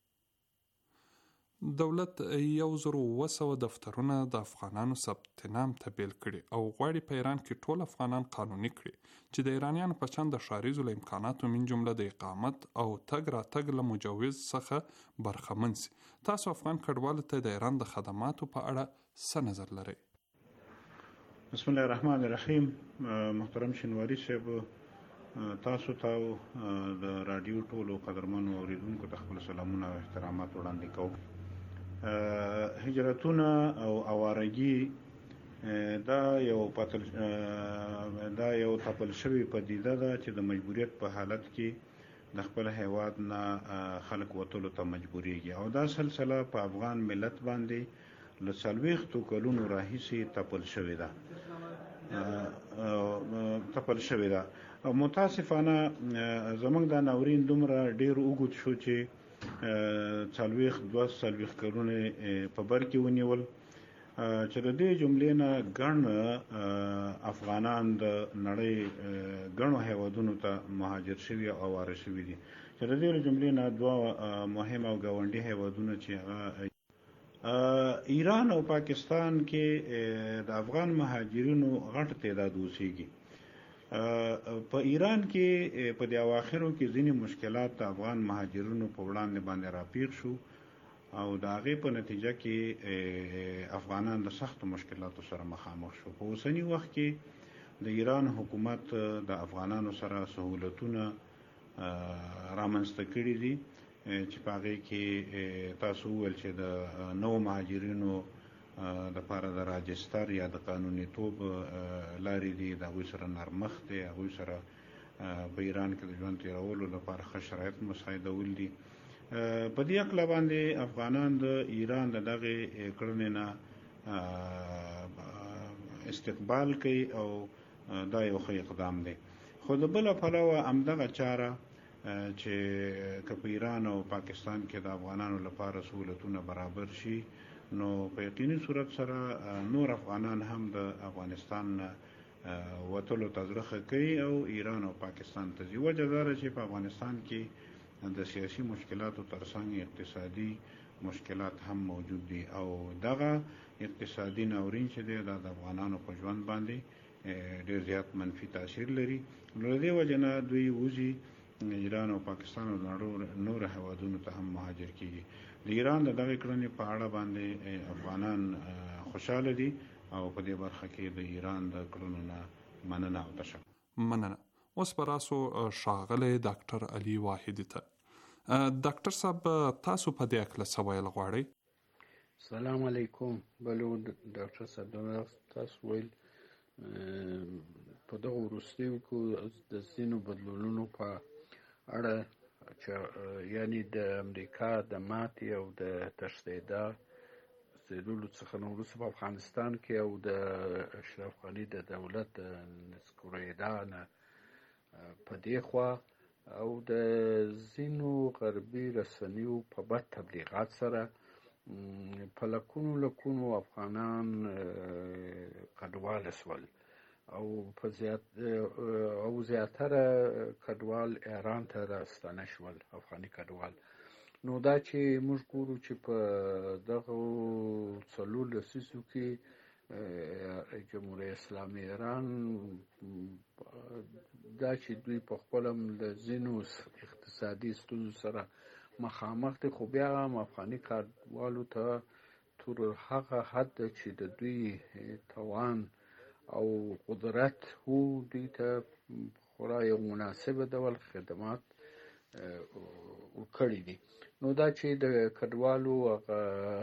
I: دولت یو زر اووه سوه دفترونه د افغانانو ثبت نام ته بیل کړي او غواړي په ایران کې ټول افغانان قانوني کړي چې د ایرانیانو په شان د ښاریزو له امکاناتو من جمله د اقامت او تګ راتګ له مجوز څخه برخمن سي. تاسو افغان کډوالو ته د ایران د خدماتو په اړه څه نظر لرئ؟
N: بسم الله الرحمن الرحیم. محترم شنواری صاحب، تاسو ته د رادیو ټولو قدرمنو اوریدونکو ته خپل سلامونه او احترامات وړاندې کوم. هجرتونه او اوارګي دا یو پتل دا یو تپل شوی پدیده ده چې د مجبوریت په حالت کې د خپل هیواد نه خلک وتلو ته مجبوریږي او دا سلسله په افغان ملت باندې له څلوېښتو کلونو راهیسې تپل شوې ده تپل شوې ده او متاسفانه زموږ دا ناورین دومره ډېر اوږد شو چې څلوېښت دوه څلوېښت کلونه په بر کې ونیول چې د دې جملې نه ګڼ افغانان د نړۍ ګڼو هیوادونو ته مهاجر شوي او واره شوي دي چې د دې جملې نه دوه مهم او ګاونډي هیوادونه چې هغه ایران او پاکستان کې د افغان مهاجرینو غټ تعداد اوسېږي. په ایران کې په د اواخرو کې ځینې مشکلات د افغان مهاجرینو په وړاندې باندې راپیښ شو او د هغې په نتیجه کې افغانان د سختو مشکلاتو سره مخامخ شو. په اوسني وخت کې د ایران حکومت د افغانانو سره سهولتونه رامنځته کړي دي چې په هغې کې تاسو وویل چې د نوو مهاجرینو دپاره د راجستر یا د قانونیتوب لارې دي، د هغوی سره نرمښت دی، هغوی سره په ایران کې د ژوند تېرولو لپاره ښه شرایط مساعدول دي. په دې اقلا باندې افغانان د ایران د دغه کړنې نه استقبال کوي او دا یو ښه اقدام دی. خو د بل پلوه همدغه چاره چې که په ایران او پاکستان کې د افغانانو لپاره سہولتونه برابر شي نو په یقیني صورت سره نور افغانان هم د افغانستان وتلو ته زړه ښه کوي او ایران او پاکستان ته ځي. وجه دا ده چې په افغانستان کې د سیاسي مشکلاتو ترڅنګ اقتصادي مشکلات هم موجود دي او دغه اقتصادي ناورین چې دی دا د افغانانو په ژوند باندې ډېر زیات منفي تاثیر لري. نو د دې وجه نه دوی وځي ایران او پاکستان او نور هیوادونو ته هم مهاجر کیږي. د ایران د دغه کړنې په اړه باندې افغانان خوشاله دي او په دې برخه کې د ایران د کړنو نه مننه او تشکر.
I: مننه. اوس پر تاسو ښاغلی ډاکټر علي واحدي ته. ډاکټر صاحب تاسو په دې اړه څه ویل غواړئ؟
O: سلام علیکم. بلو ډاکټر صاحب تاسو ویل په دغه وروستیو کې د ځینو بدلونونو په اړه چې یعنی د امریکا د ماتې او د تښتېدا ستېدلو څخه نه وروسته په افغانستان کې او د اشرف غني د دولت د نسکورېدا نه په دې خوا او د ځینو غربي رسنیو په بد تبلیغات سره په لکونو لکونو افغانان کډواله شول او په زیات او زیاتره کډوال ایران ته راستانه شول، افغاني کډوال. نو دا چې موږ ګورو چې په دغه څلور لسیزو کې جمهوریت اسلامي ایران دا چې دوی په خپل له ځینو اقتصادي ستونزو سره مخامخ دي، خو بیا هم افغاني کډوالو ته تر هغه حد چې د دوی توان او قدرت هو دوی ته خورا یو مناسبه ډول خدمات ورکړي دي. نو دا چې د کډوالو هغه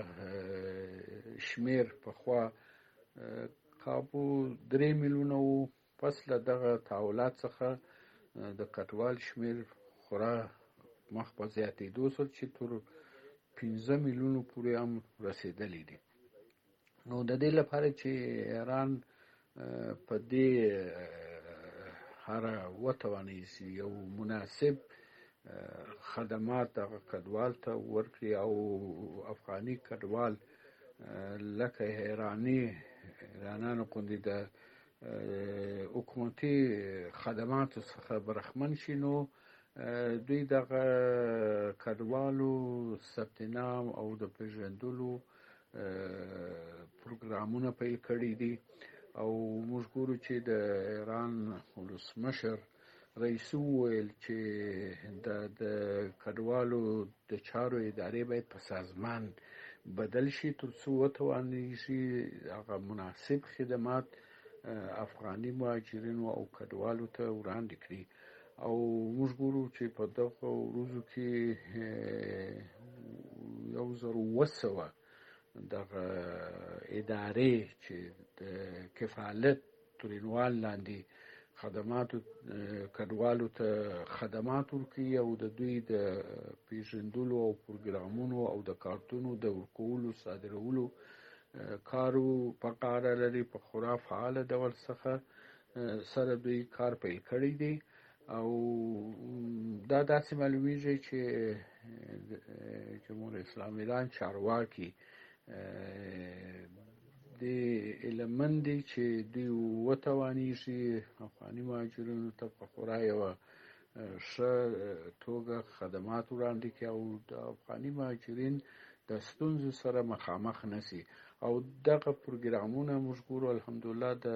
O: شمیر پخوا کابو درې میلیونه و، پس له دغه تحولات څخه د کډوال شمیر خورا مخ په زیاتېدو سره چې تر پنځه میلیونو پورې هم رسېدلی دي. نو د دې لپاره چې ایران په دې هره وتواني یو مناسب خدمات دغه کډوال ته ورکړي او افغاني کډوال لکه ایراني ایرانانو غوندې د حکومتي خدماتو څخه برخمن شي، نو دوی دغه کډوالو ثبت نام او د پیژندلو پروګرامونه پیل کړي دي. او موږ ګورو چې د ایران ولسمشر رئیس وویل چې د کډوالو د چارو ادارې باید په سازمان بدل شي تر څو وتوانیږي هغه مناسب خدمات افغاني مهاجرینو او کډوالو ته وړاندې کړي. او موږ ګورو چې په دغه ورځو کې یو زر اوه سوه دغه ادارې چې د کفالت تر عنوان لاندې خدماتو کډوالو ته خدمات ورکوي او د دوی د پیژندلو او پروګرامونو او د کارتونو د ورکولو صادرولو کارو په غاړه لري، په خورا فعاله ډول څخه سره دوی کار پیل کړی دی. او دا داسې معلومیږي چې جمهوریت اسلامي ایران چارواکي د علمن دي چې دوی وتوانیږي افغاني مهاجرینو ته په خورا یوه ښه توګه خدمات وړاندې کړي او د افغاني مهاجرین د ستونزو سره مخامخ نشي. او دغه پروګرامونه موږ ګورو الحمدلله د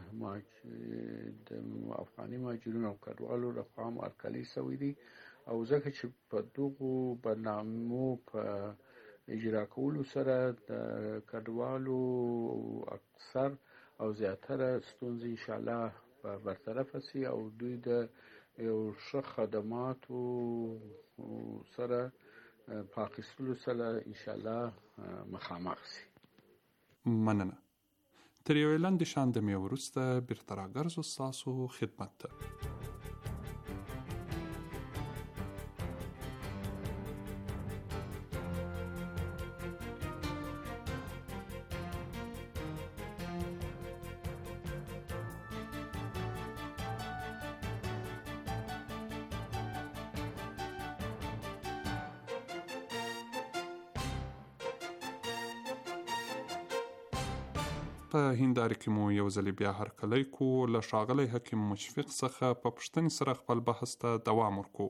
O: د افغاني مهاجرینو او کډوالو لخوا هم هرکلي شوي دي. او ځکه چې په دغو برنامو په اجرا کولو سره د کډوالو اکثر او زیاتره ستونزې انشاءالله په برطرفه سي او دوی د یو ښه خدماتو سره په اخیستلو سره انشاءالله مخامخ سي.
I: مننه. تر یوې لنډې شاندمې وروسته بیرته راګرځو ستاسو خدمت ته. په هنداره کې مو یو ځل بیا هرکلی کو له ښاغلی حکیم مشفق څخه په پوښتنې سره خپل بحث ته دوام ورکو.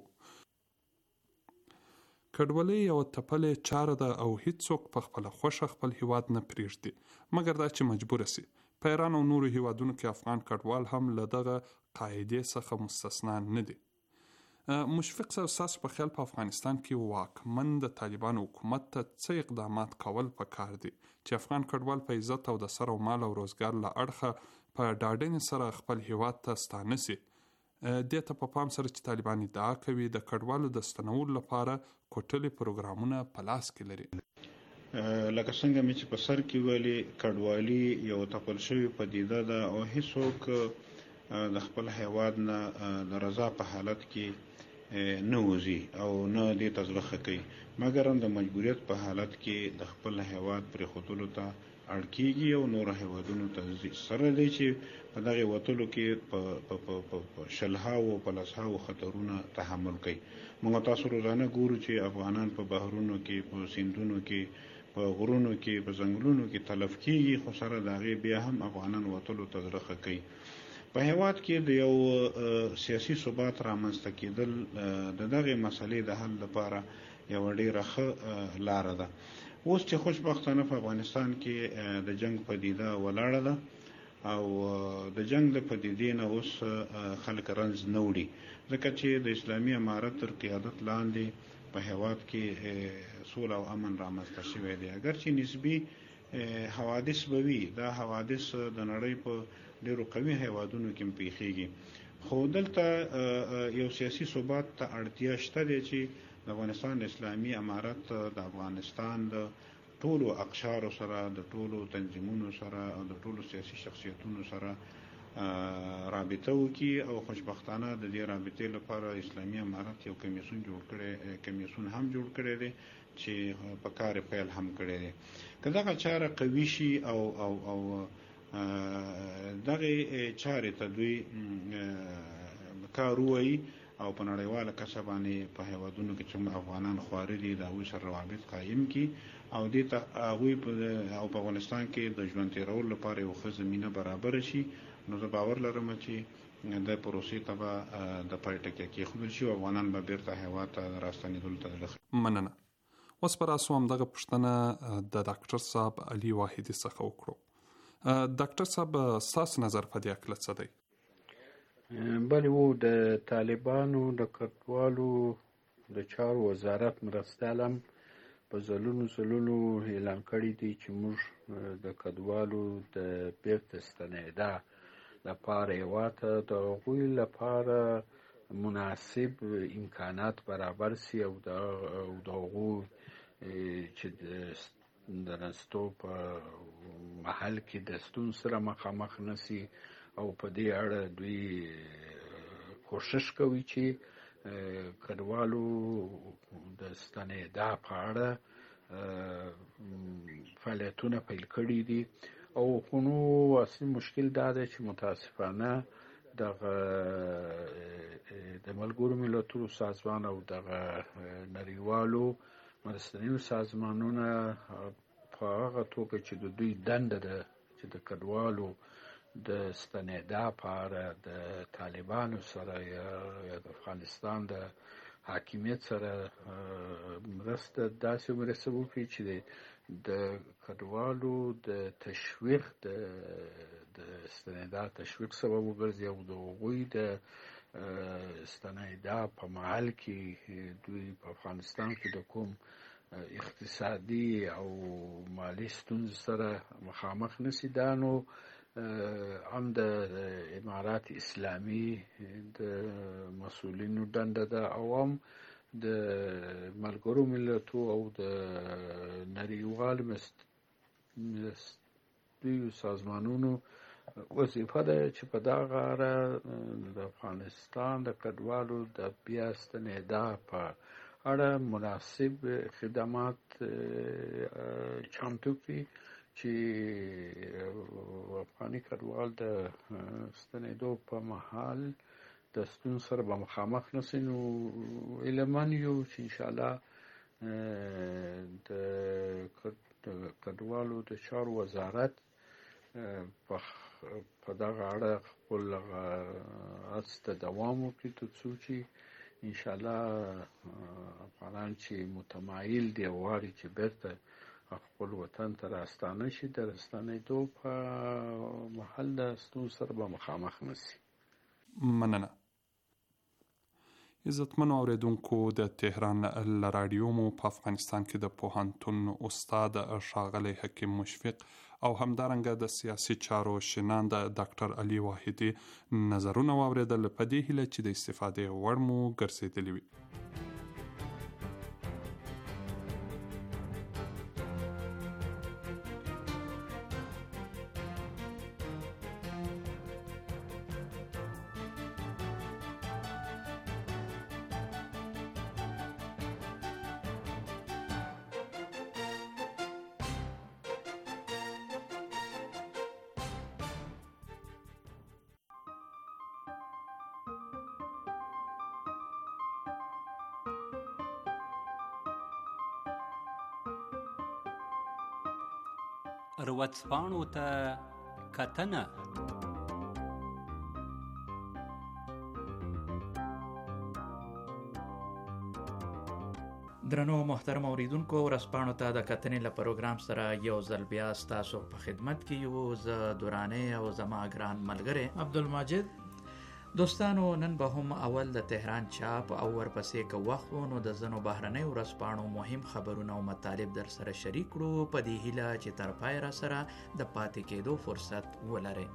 I: کډوالۍ یوه تپلې چاره ده او هیڅوک په خپله خوښه خپل هیواد نه پرېږدي مګر دا چې مجبوره سي. په ایران او نورو هیوادونو کې افغان کډوال هم له دغه قاعدې څخه مستثنا نه دي. مشفق صاحب، ستاسو په خیال په افغانستان کې واکمن د طالبانو حکومت ته څه اقدامات کول پکار دي چې افغان کډوال په عزت او د سر او مال او روزګار له اړخه په ډاډنې سره خپل هیواد ته ستانه سي؟ دې ته په پام سره چې طالبان ادعا کوي د کډوالو د ستنولو لپاره کوټلې پروګرامونه په لاس کې لري.
N: لکه څنګه مې چې په سر کې ویلي، کډوالي یو تپل شوې پدیده ده او هیڅوک د خپل هیواد نه د رضا په حالت کې نه وځي او نه دې ته زړه ښه کوي، مګر هم د مجبوریت په حالت کې د خپل هیواد پرېښودلو ته اړ کېږي او نورو هیوادونو ته ځي. سره دی چې په دغې وتلو کې په شلهاوو په لسهاوو خطرونه تحمل کوي. موږ تاسو روزانه ګورو چې افغانان په بحرونو کې، په سیندونو کې، په غرونو کې، په ځنګلونو کې تلف کېږي، خو سره د هغې بیا هم افغانان وتلو ته زړه ښه کوي. په هیواد کې د یو سیاسي ثبات رامنځته کېدل د دغې مسلې د حل لپاره یوه ډېره ښه لاره ده. اوس چې خوشبختانه په افغانستان کې د جنگ پدیده ولاړه ده او د جنگ د پدیدې نه اوس خلک رنځ نه وړي، ځکه چې د اسلامي امارت تر قیادت لاندې په هیواد کې سوله او امن رامنځته شوی دی. اگر چې نسبي حوادث به وي، دا حوادث د نړۍ په ډېرو قوي هیوادونو کې هم پیښیږي، خو دلته یو سیاسي ثبات ته اړتیا شته دی چې د افغانستان اسلامي امارت د افغانستان د ټولو اقشارو سره، د ټولو تنظیمونو سره او د ټولو سیاسي شخصیتونو سره رابطه وکړي او خوشبختانه د دې رابطې لپاره اسلامي امارت یو کمیسون جوړ کړی کمیسون هم جوړ کړی دی چې په کار پیل هم کړی دی. که دغه چاره قوي شي او او او دغه چارې ته دوی کار ووایي او په نړیواله کچه باندې په هیوادونو کې چې افغانان خواره دي د هغوی سره روابط قایم کړي او دې ته هغوی او په افغانستان کې د ژوند تېرولو لپاره یو ښه زمینه برابره شي، نو زه باور لرم چې د پروسې ته به د پای ټکی کېښودل شي او افغانان به بیرته هیواد ته راستنېدلو ته زړه.
I: مننه. اوس به راسو همدغه پوښتنه د ډاکټر صاحب علي واحدي څخه وکړو. ډاکټر صاحب، ستاسو نظر په دې هکله څه دی؟
O: بلې و د طالبانو د کډوالو د چارو وزارت مرستیال هم په ځلونو ځلونو اعلان کړی دی چې موږ د کډوالو د بیرته ستنېدا لپاره هېواد ته د هغوی لپاره مناسب امکانات برابر سي او د هغوی چې د نستو په محل کې د ستونزو سره مخامخ نه سي او په دې اړه دوی کوشش کوي چې کډوالو د ستنېدا په اړه فعالیتونه پیل کړي دي او خو نو اصلي مشکل دا دی چې متاسفانه دغه د ملګرو ملتونو سازمان او دغه نړیوالو مرستندویو سازمانونه په هغه توګه چې د دوی دنده ده چې د کډوالو د ستنېدا په اړه د طالبانو سره یا د افغانستان د حاکمیت سره مرسته داسې مرسته وکړي چې د کډوالو د تشویق د ستنېدا تشویق سبب وګرځي او د هغوی د ستنېدا په محل کې دوی په افغانستان کې د کوم اقتصادي او مالي ستونزو سره مخامخ نشي. دا نو هم د امارات اسلامي د مسؤلینو دنده ده او هم د ملګرو ملتو او د نړیوال مرستندویو سازمانونو وظیفه ده چې په دغه اړه د افغانستان د کډوالو د بیا ستنېدا په اړه مناسب خدمات چمتو کړي چې افغاني کډوال د ستنېدو په مهال د ستونزو سره به مخامخ نشي. نو هیلهمن یو چې انشاءالله د کډوالو د چارو وزارت په دغه اړه خپل هڅې ته دوام وکړي تر څو چې انشاءالله افغانان چې متمایل دي او غواړي چې بیرته خپل وطن ته راستانه شي د راستنېدو په محل د ستونزو سره به مخامخ نه شي.
I: مننه. عزتمنو اوریدونکو، د تهران له راډیو مو په افغانستان کې د پوهنتون استاد ښاغلی حکیم مشفق او همدارنګه د سیاسي چارو شناند ډاکټر علي واحدي نظرونه واوریدل، په دې هیله چې د استفادې وړ مو ګرځېدلی وي.
P: روڅپاڼو ته کتنه.
A: درنو محترم اوریدونکو، ورځپاڼو ته د کتنې له پروګرام سره یو ځل بیا ستاسو په خدمت کې یو. زه دورانې او زما ګران ملګری
J: عبدالماجد.
A: دوستانو، نن به هم اول د تهران چاپ او ورپسې که وخت و نو د ځینو بهرنیو ورځپاڼو مهم خبرونه او مطالب در سره شریک کړو، په دې هیله چې تر پای را سره د پاتې کېدو فرصت ولرئ.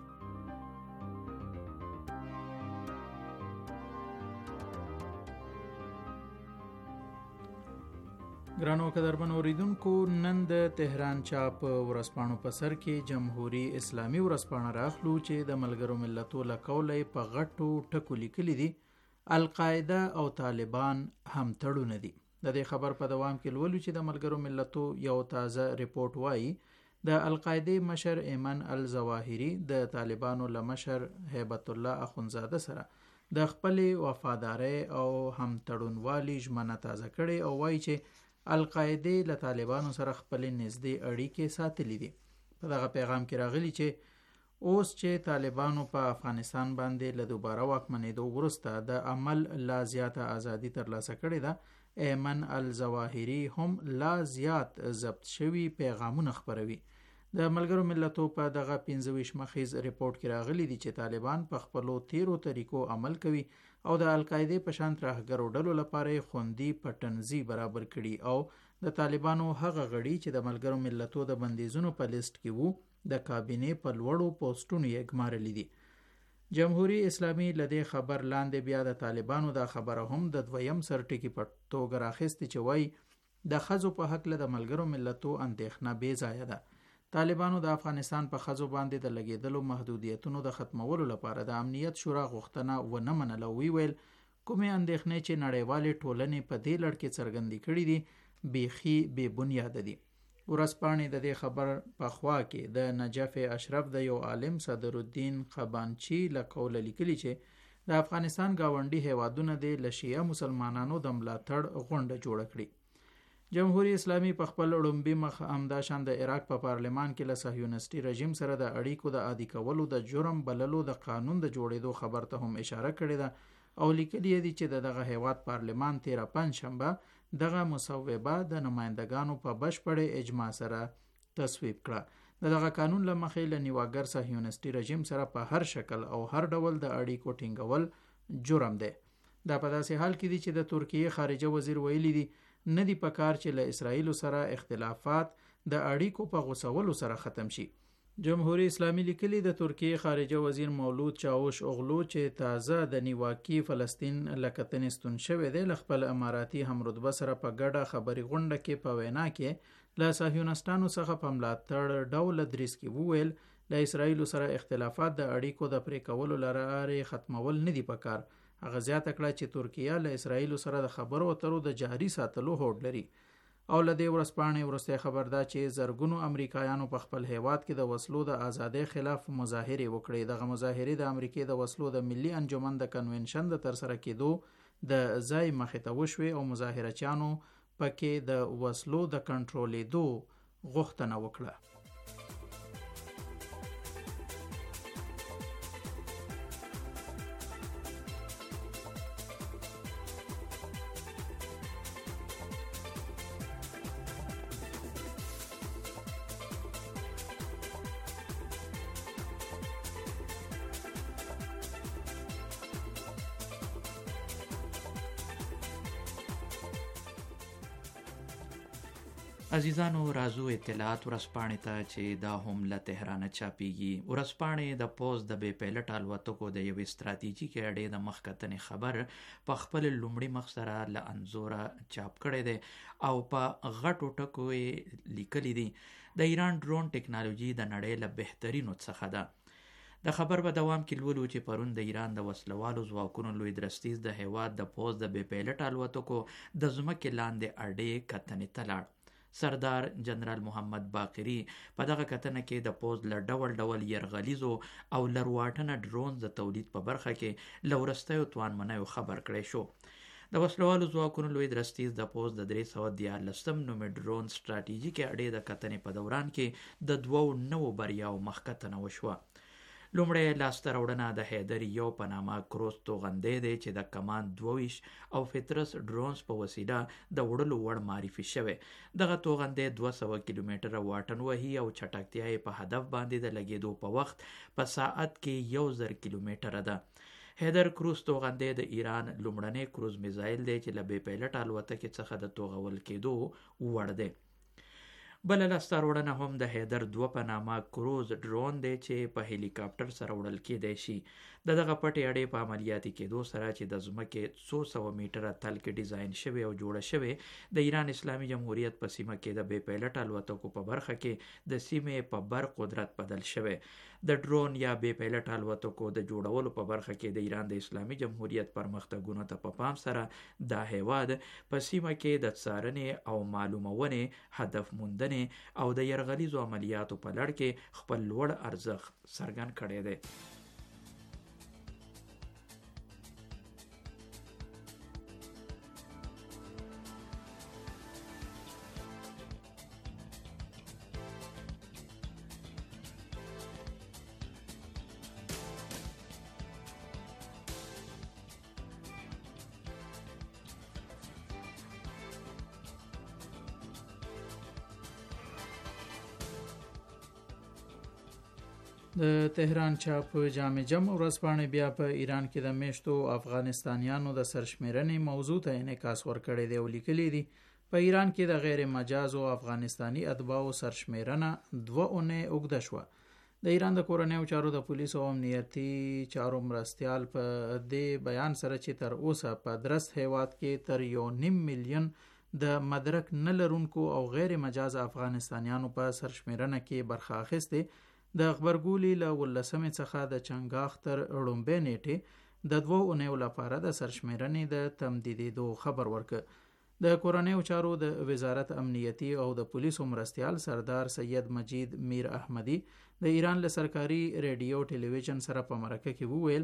J: ګرانو قدرمن اوریدونکو، نن د تهران چاپ ورځپاڼو په سر کې جمهوری اسلامي ورځپاڼه راخلو چې د ملګرو ملتو له قوله په غټو ټکو لیکلي دي القاعده او طالبان هم تړونه دي. د دې خبر په دوام کې لولو چې د ملګرو ملتو یو تازه ریپورت وایي د القاعده مشر ایمن الظواهری د طالبانو له مشر هیبت الله اخونزاده سره د خپل وفادارۍ او هم تړونوالي ژمنه تازه کړي او وایي چې القاعده له طالبانو سره خپل نږدې اړیکې ساتلې دي. په دغه پیغام کې راغلي چې اوس چې طالبانو په افغانستان باندې له دوباره واکمنېدو وروسته د عمل لا زیاته ازادي ترلاسه کړې ده، ایمن الظواهری هم لا زیات ضبط شوي پیغامونه خپروي. د ملګرو ملتو په دغه پنځه ویشت مخیز ریپورت کې راغلي دي چې طالبان په خپلو تیرو طریقو عمل کوي او د القاعده په شان ترهګرو ډلو لپاره خوندي پټنځي برابر کړي او د طالبانو هغه غړي چې د ملګرو ملتو د بندیزونو په لیست کې وو د کابینې په لوړو پوسټونو یې ګمارلي دي. جمهوری اسلامي لدې خبر لاندې بیا د طالبانو دا خبره هم د دویم سرټکی په توګه راخیستې چې وایي د ښځو په هکله د ملګرو ملتو اندېښنه بې ځایه ده. طالبانو د افغانستان په ښځو باندې د لګېدلو محدودیتونو د ختمولو لپاره د امنیت شورا غوښتنه ونه منله. وی ویل کومې اندېښنې چې نړیوالې ټولنې په دې لړ کې څرګندې کړي دي بیخي بې بنیاده دي. ورځپاڼې د دې خبر په خوا کې د نجف اشرف د یو عالم صدر الدین قبانچی له قوله لیکلي چې د افغانستان گاونډي هیوادونه د لشیعه مسلمانانو د ملاتړ غونډه جوړه کړي. جمهوری اسلامي په خپل لومبي مخ همداشان د عراق په پارلمان کې له صهیونیستي رژیم سره د اړیکو د عادي کولو د جرم بللو د قانون د جوړېدو خبر ته هم اشاره کړې ده او لیکلي دي چې دغه هیواد پارلمان تیره پنجشنبه دغه مصوبه د نمائندګانو په بشپړ اجماع سره تصویب کړه. دغه قانون له مخې له نیواګر صهیونیستي رژیم سره په هر شکل او هر ډول د اړیکو ټینګول جرم دی. دا په داسې حال کې دي چې د ترکیه خارجه وزیر ویلي دي نه دی پکار چې له اسرائیل سره اختلافات د اړیکو په غوسولو سره ختم شي. جمهوری اسلامي لیکلي د ترکیه خارجه وزیر مولود چاوش اغلو چې تازه د نیواکی فلسطین لکتنستون شوی دی له خپل اماراتي همرتبه سره په ګډه خبري غونډه کې په وینا کې له صهیونستانو څخه په ملاتړ ډول دریس کې وویل له اسرائیل سره اختلافات د اړیکو د پرې کولو لپاره ختمول نه دی پکار. هغه زیاته کړه چې ترکیه له اسرائیل سره د خبرو اترو د جاري ساتلو هوډ لري او له دې ورځپاڼې وروسته خبر ده چې زرګونو امریکایانو په خپل هیواد کې د وسلو د ازادۍ خلاف مظاهره وکړې. دغه مظاهره د امریکای د وسلو د ملي انجمن د کنونشن د ترسره کېدو د ځای مخې ته وشوې او مظاهرچیانو پکې د وسلو د کنټرولېدو غوښتنه وکړه.
A: عزیزانو راځو اطلاعات ورځپاڼې ته چې دا هم له تهرانه چاپیږي. ورځپاڼې د پوز د بې پیلټ الوتکو د یوې ستراتیژیکې اډې د مخکتنې خبر په خپل لومړي مخ سره له انځوره چاپ کړی دی او په غټو ټکو یې لیکلی دی د ایران ډرون ټیکنالوژي د نړۍ له بهترینو څخه ده. د خبر په دوام کې لولو چې پرون د ایران د وسلوالو ځواکونو لوی درستیز د هیواد د پوز د بې پیلټ الوتکو د ځمکې لاندې اډې کتنې ته لاړ. سردار جنرال محمد باقری په دغه کتنه کې د پوز له ډول ډول یرغلیزو او لرواټنه ډرون د تولید په برخه کې له وروستیو توانمنیو خبر کړی شو. د وسلوالو ځواکونو لوی درستیز د پوز د درې سوه دیارلسم نومې ډرون ستراتیژیکې اډې د کتنې په دوران کې د دوو نوو بریاو مخکتنه وشوه. لومړی لاسته راوړنه د حیدر یو په نامه کروز توغندی دی چې د کمان دوه او فترس ډرونز په وسیله د وړلو وړ معرفي شوی. دغه توغندی دوه سوه کیلومتره واټن وهي او چټکتیا یې په هدف باندې د لګېدو په وخت په ساعت کې یو زر کیلومتره ده. حیدر کروز توغندی د ایران لومړنی کروز میزایل دی چې له بې پیلټ الوتکې څخه د توغول کېدو وړ دی. بل لاسته راوړنه هم د حیدر دوه په نامه کروز ډرون دی چې په هلیکاپټر سره وړل کېدی شي. د دغه پټې اډې په عملیاتي کېدو سره چې د ځمکې څو سوه میټره تل کې ډیزاین شوی او جوړه شوی د ایران اسلامي جمهوریت په سیمه کې د بې پیلټ الوتکو په برخه کې د سیمې په بر قدرت بدل شوی. د ډرون یا بې پیلټ الوتکو د جوړولو په برخه کې د ایران د اسلامي جمهوریت پرمختګونو ته په پام سره دا هیواد په سیمه کې د څارنې او معلومونې هدف موندنې او د یرغلیزو عملیاتو په لړ کې خپل لوړ ارزښت څرګند کړی دی.
J: د تهران چاپ جامع جم ورځپاڼې بیا په ایران کې د میشتو افغانستانیانو د سرشمیرنې موضوع ته انعکاس ورکړی دی او لیکلی دی په ایران کې د غیر مجازو افغانستاني اتباعو سرشمیرنه دوه اونۍ اوږده شوه. د ایران د کورنیو چارو د پولیسو او امنیتي چارو مرستیال په دې بیان سره چې تر اوسه په درست هیواد کې تر یو نیم میلیون د مدرک نه لرونکو او غیر مجاز افغانستانیانو په سرشمیرنه کې برخه اخیستې، د خبرګولي له ولسمې څخه د چنګاښ تر ړومبۍ نیټې د دوو اونیو لپاره د سرشمیرنې د تمدیدېدو خبر ورکړ. د کورنیو چارو د وزارت امنیتي او د پولیسو مرستیال سردار سید مجید میر احمدی د ایران له سرکاري ریډیو ټلویزیون سره په مرکه کې وویل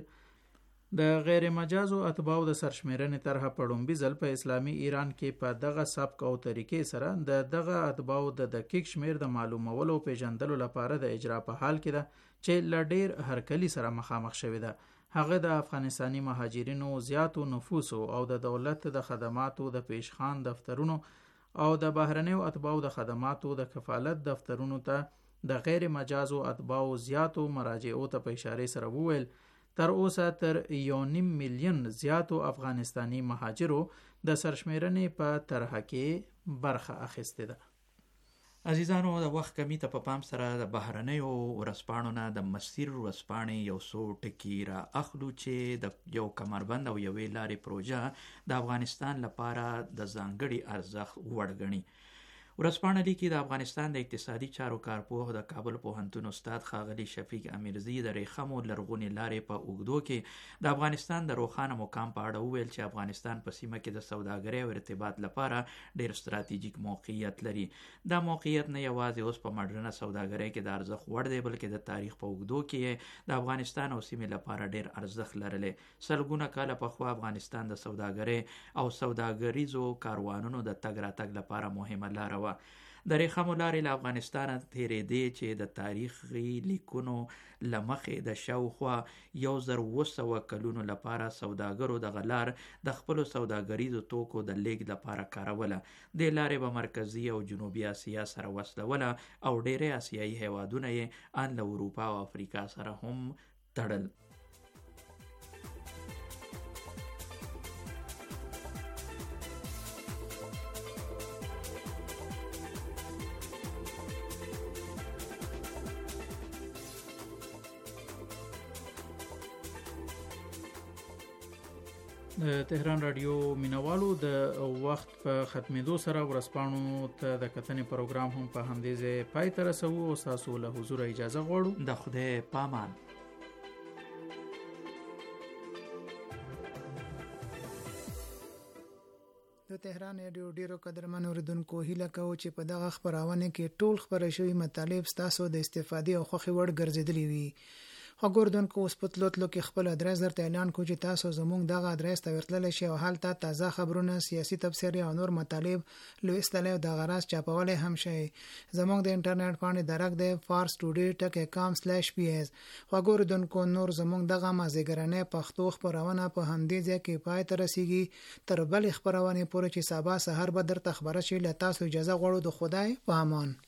J: د غیر مجازو اتباعو د سرشمیرنې طرحه په لومړي ځل په اسلامي ایران کې په دغه سبک او طریقې سره د دغه اتباعو د دقیق شمیر د معلومولو او پیژندلو لپاره د اجرا په حال کې ده چې له ډیر هرکلي سره مخامخ شوې ده. هغه د افغانستاني مهاجرینو زیاتو نفوسو او د دولت د خدماتو د پیشخان دفترونو او د بهرنیو اتباعو د خدماتو د کفالت دفترونو ته د غیر مجازو اتباعو زیاتو مراجعو ته په اشاره سره وویل تر اوسه تر یو نیم میلیون زیاتو افغانستاني مهاجرو د سرشمیرنې په طرحه کې برخه اخیستې ده.
A: عزیزانو د وخت کمی ته په پام سره د بهرنیو ورځپاڼو نه د مسیر ورځپاڼې یو څو ټکي را اخلو چې د یو کمربند او یوې لارې پروژه د افغانستان لپاره د ځانګړي ارزښت وړ ګڼي. ورځپاڼه لیکي د افغانستان د اقتصادي چارو کارپوه د کابل پوهنتون استاد ښاغلي شفیق امیرزي د ریخمو لرغونې لارې په اوږدو کې د افغانستان د روښانه مقام په اړه وویل چې افغانستان په سیمه کې د سوداګرۍ او ارتباط لپاره ډیر ستراتیژیک موقعیت لري. دا موقعیت نه یوازې اوس په مډرنه سوداګرۍ کې د ارزښت وړ دی بلکې د تاریخ په اوږدو کې د افغانستان او سیمې لپاره ډیر ارزښت لرلی. سلګونه کاله پخوا افغانستان د سوداګرۍ او سوداګریزو کاروانونو د تګ راتګ لپاره مهمه لاره وه. د ریخمو لارې له افغانستانه تېرېدې چې د تاریخي لیکونو له مخې د شاوخوا یو زر اوه سوه کلونو لپاره سوداګرو دغه لار د خپلو سوداګریزو توکو د لیږد لپاره کاروله. دې لارې به مرکزي او جنوبي اسیا سره وصلوله او ډېری اسیایي هیوادونه یې ان له اروپا او افریقا سره هم تړل.
J: د تهران رادیو مینوالو د وخت په ختمېدو سره ورځپاڼو ته د کتنې پروګرام هم په همدې ځای پای ته رسوو او ستاسو له حضوره اجازه غواړو.
A: د خدای پامان.
D: د تهران رادیو ډیرو قدرمن اوریدونکو هیله کوو چې په دغه خبرونه کې ټول خبره شوی مطالب ستاسو د استفادې او خوښي وړ ګرځېدلی وي. وګوردونکو اوس په تلوتلو کې خپل ادرس درته اعلان کوو چې تاسو زموږ دغه ادرس ته ورتللی شئ او هلته تازه خبرونه، سیاسي تبصرې او نور مطالب لوستلی او دغه راز چاپولی هم شئ. زموږ د انټرنیټ پاڼې درک دی فارس ټوډې ټک کام سلیش پی ایس. وګوردونکو نور زموږ دغه مازیګرنۍ پښتو خبرونه په همدې ځای کې پای ته رسیږي. تر بلې خبرونې پورې چې سبا سهار به درته خبره شي، له تاسو اجازه غواړو. د خدای په امان.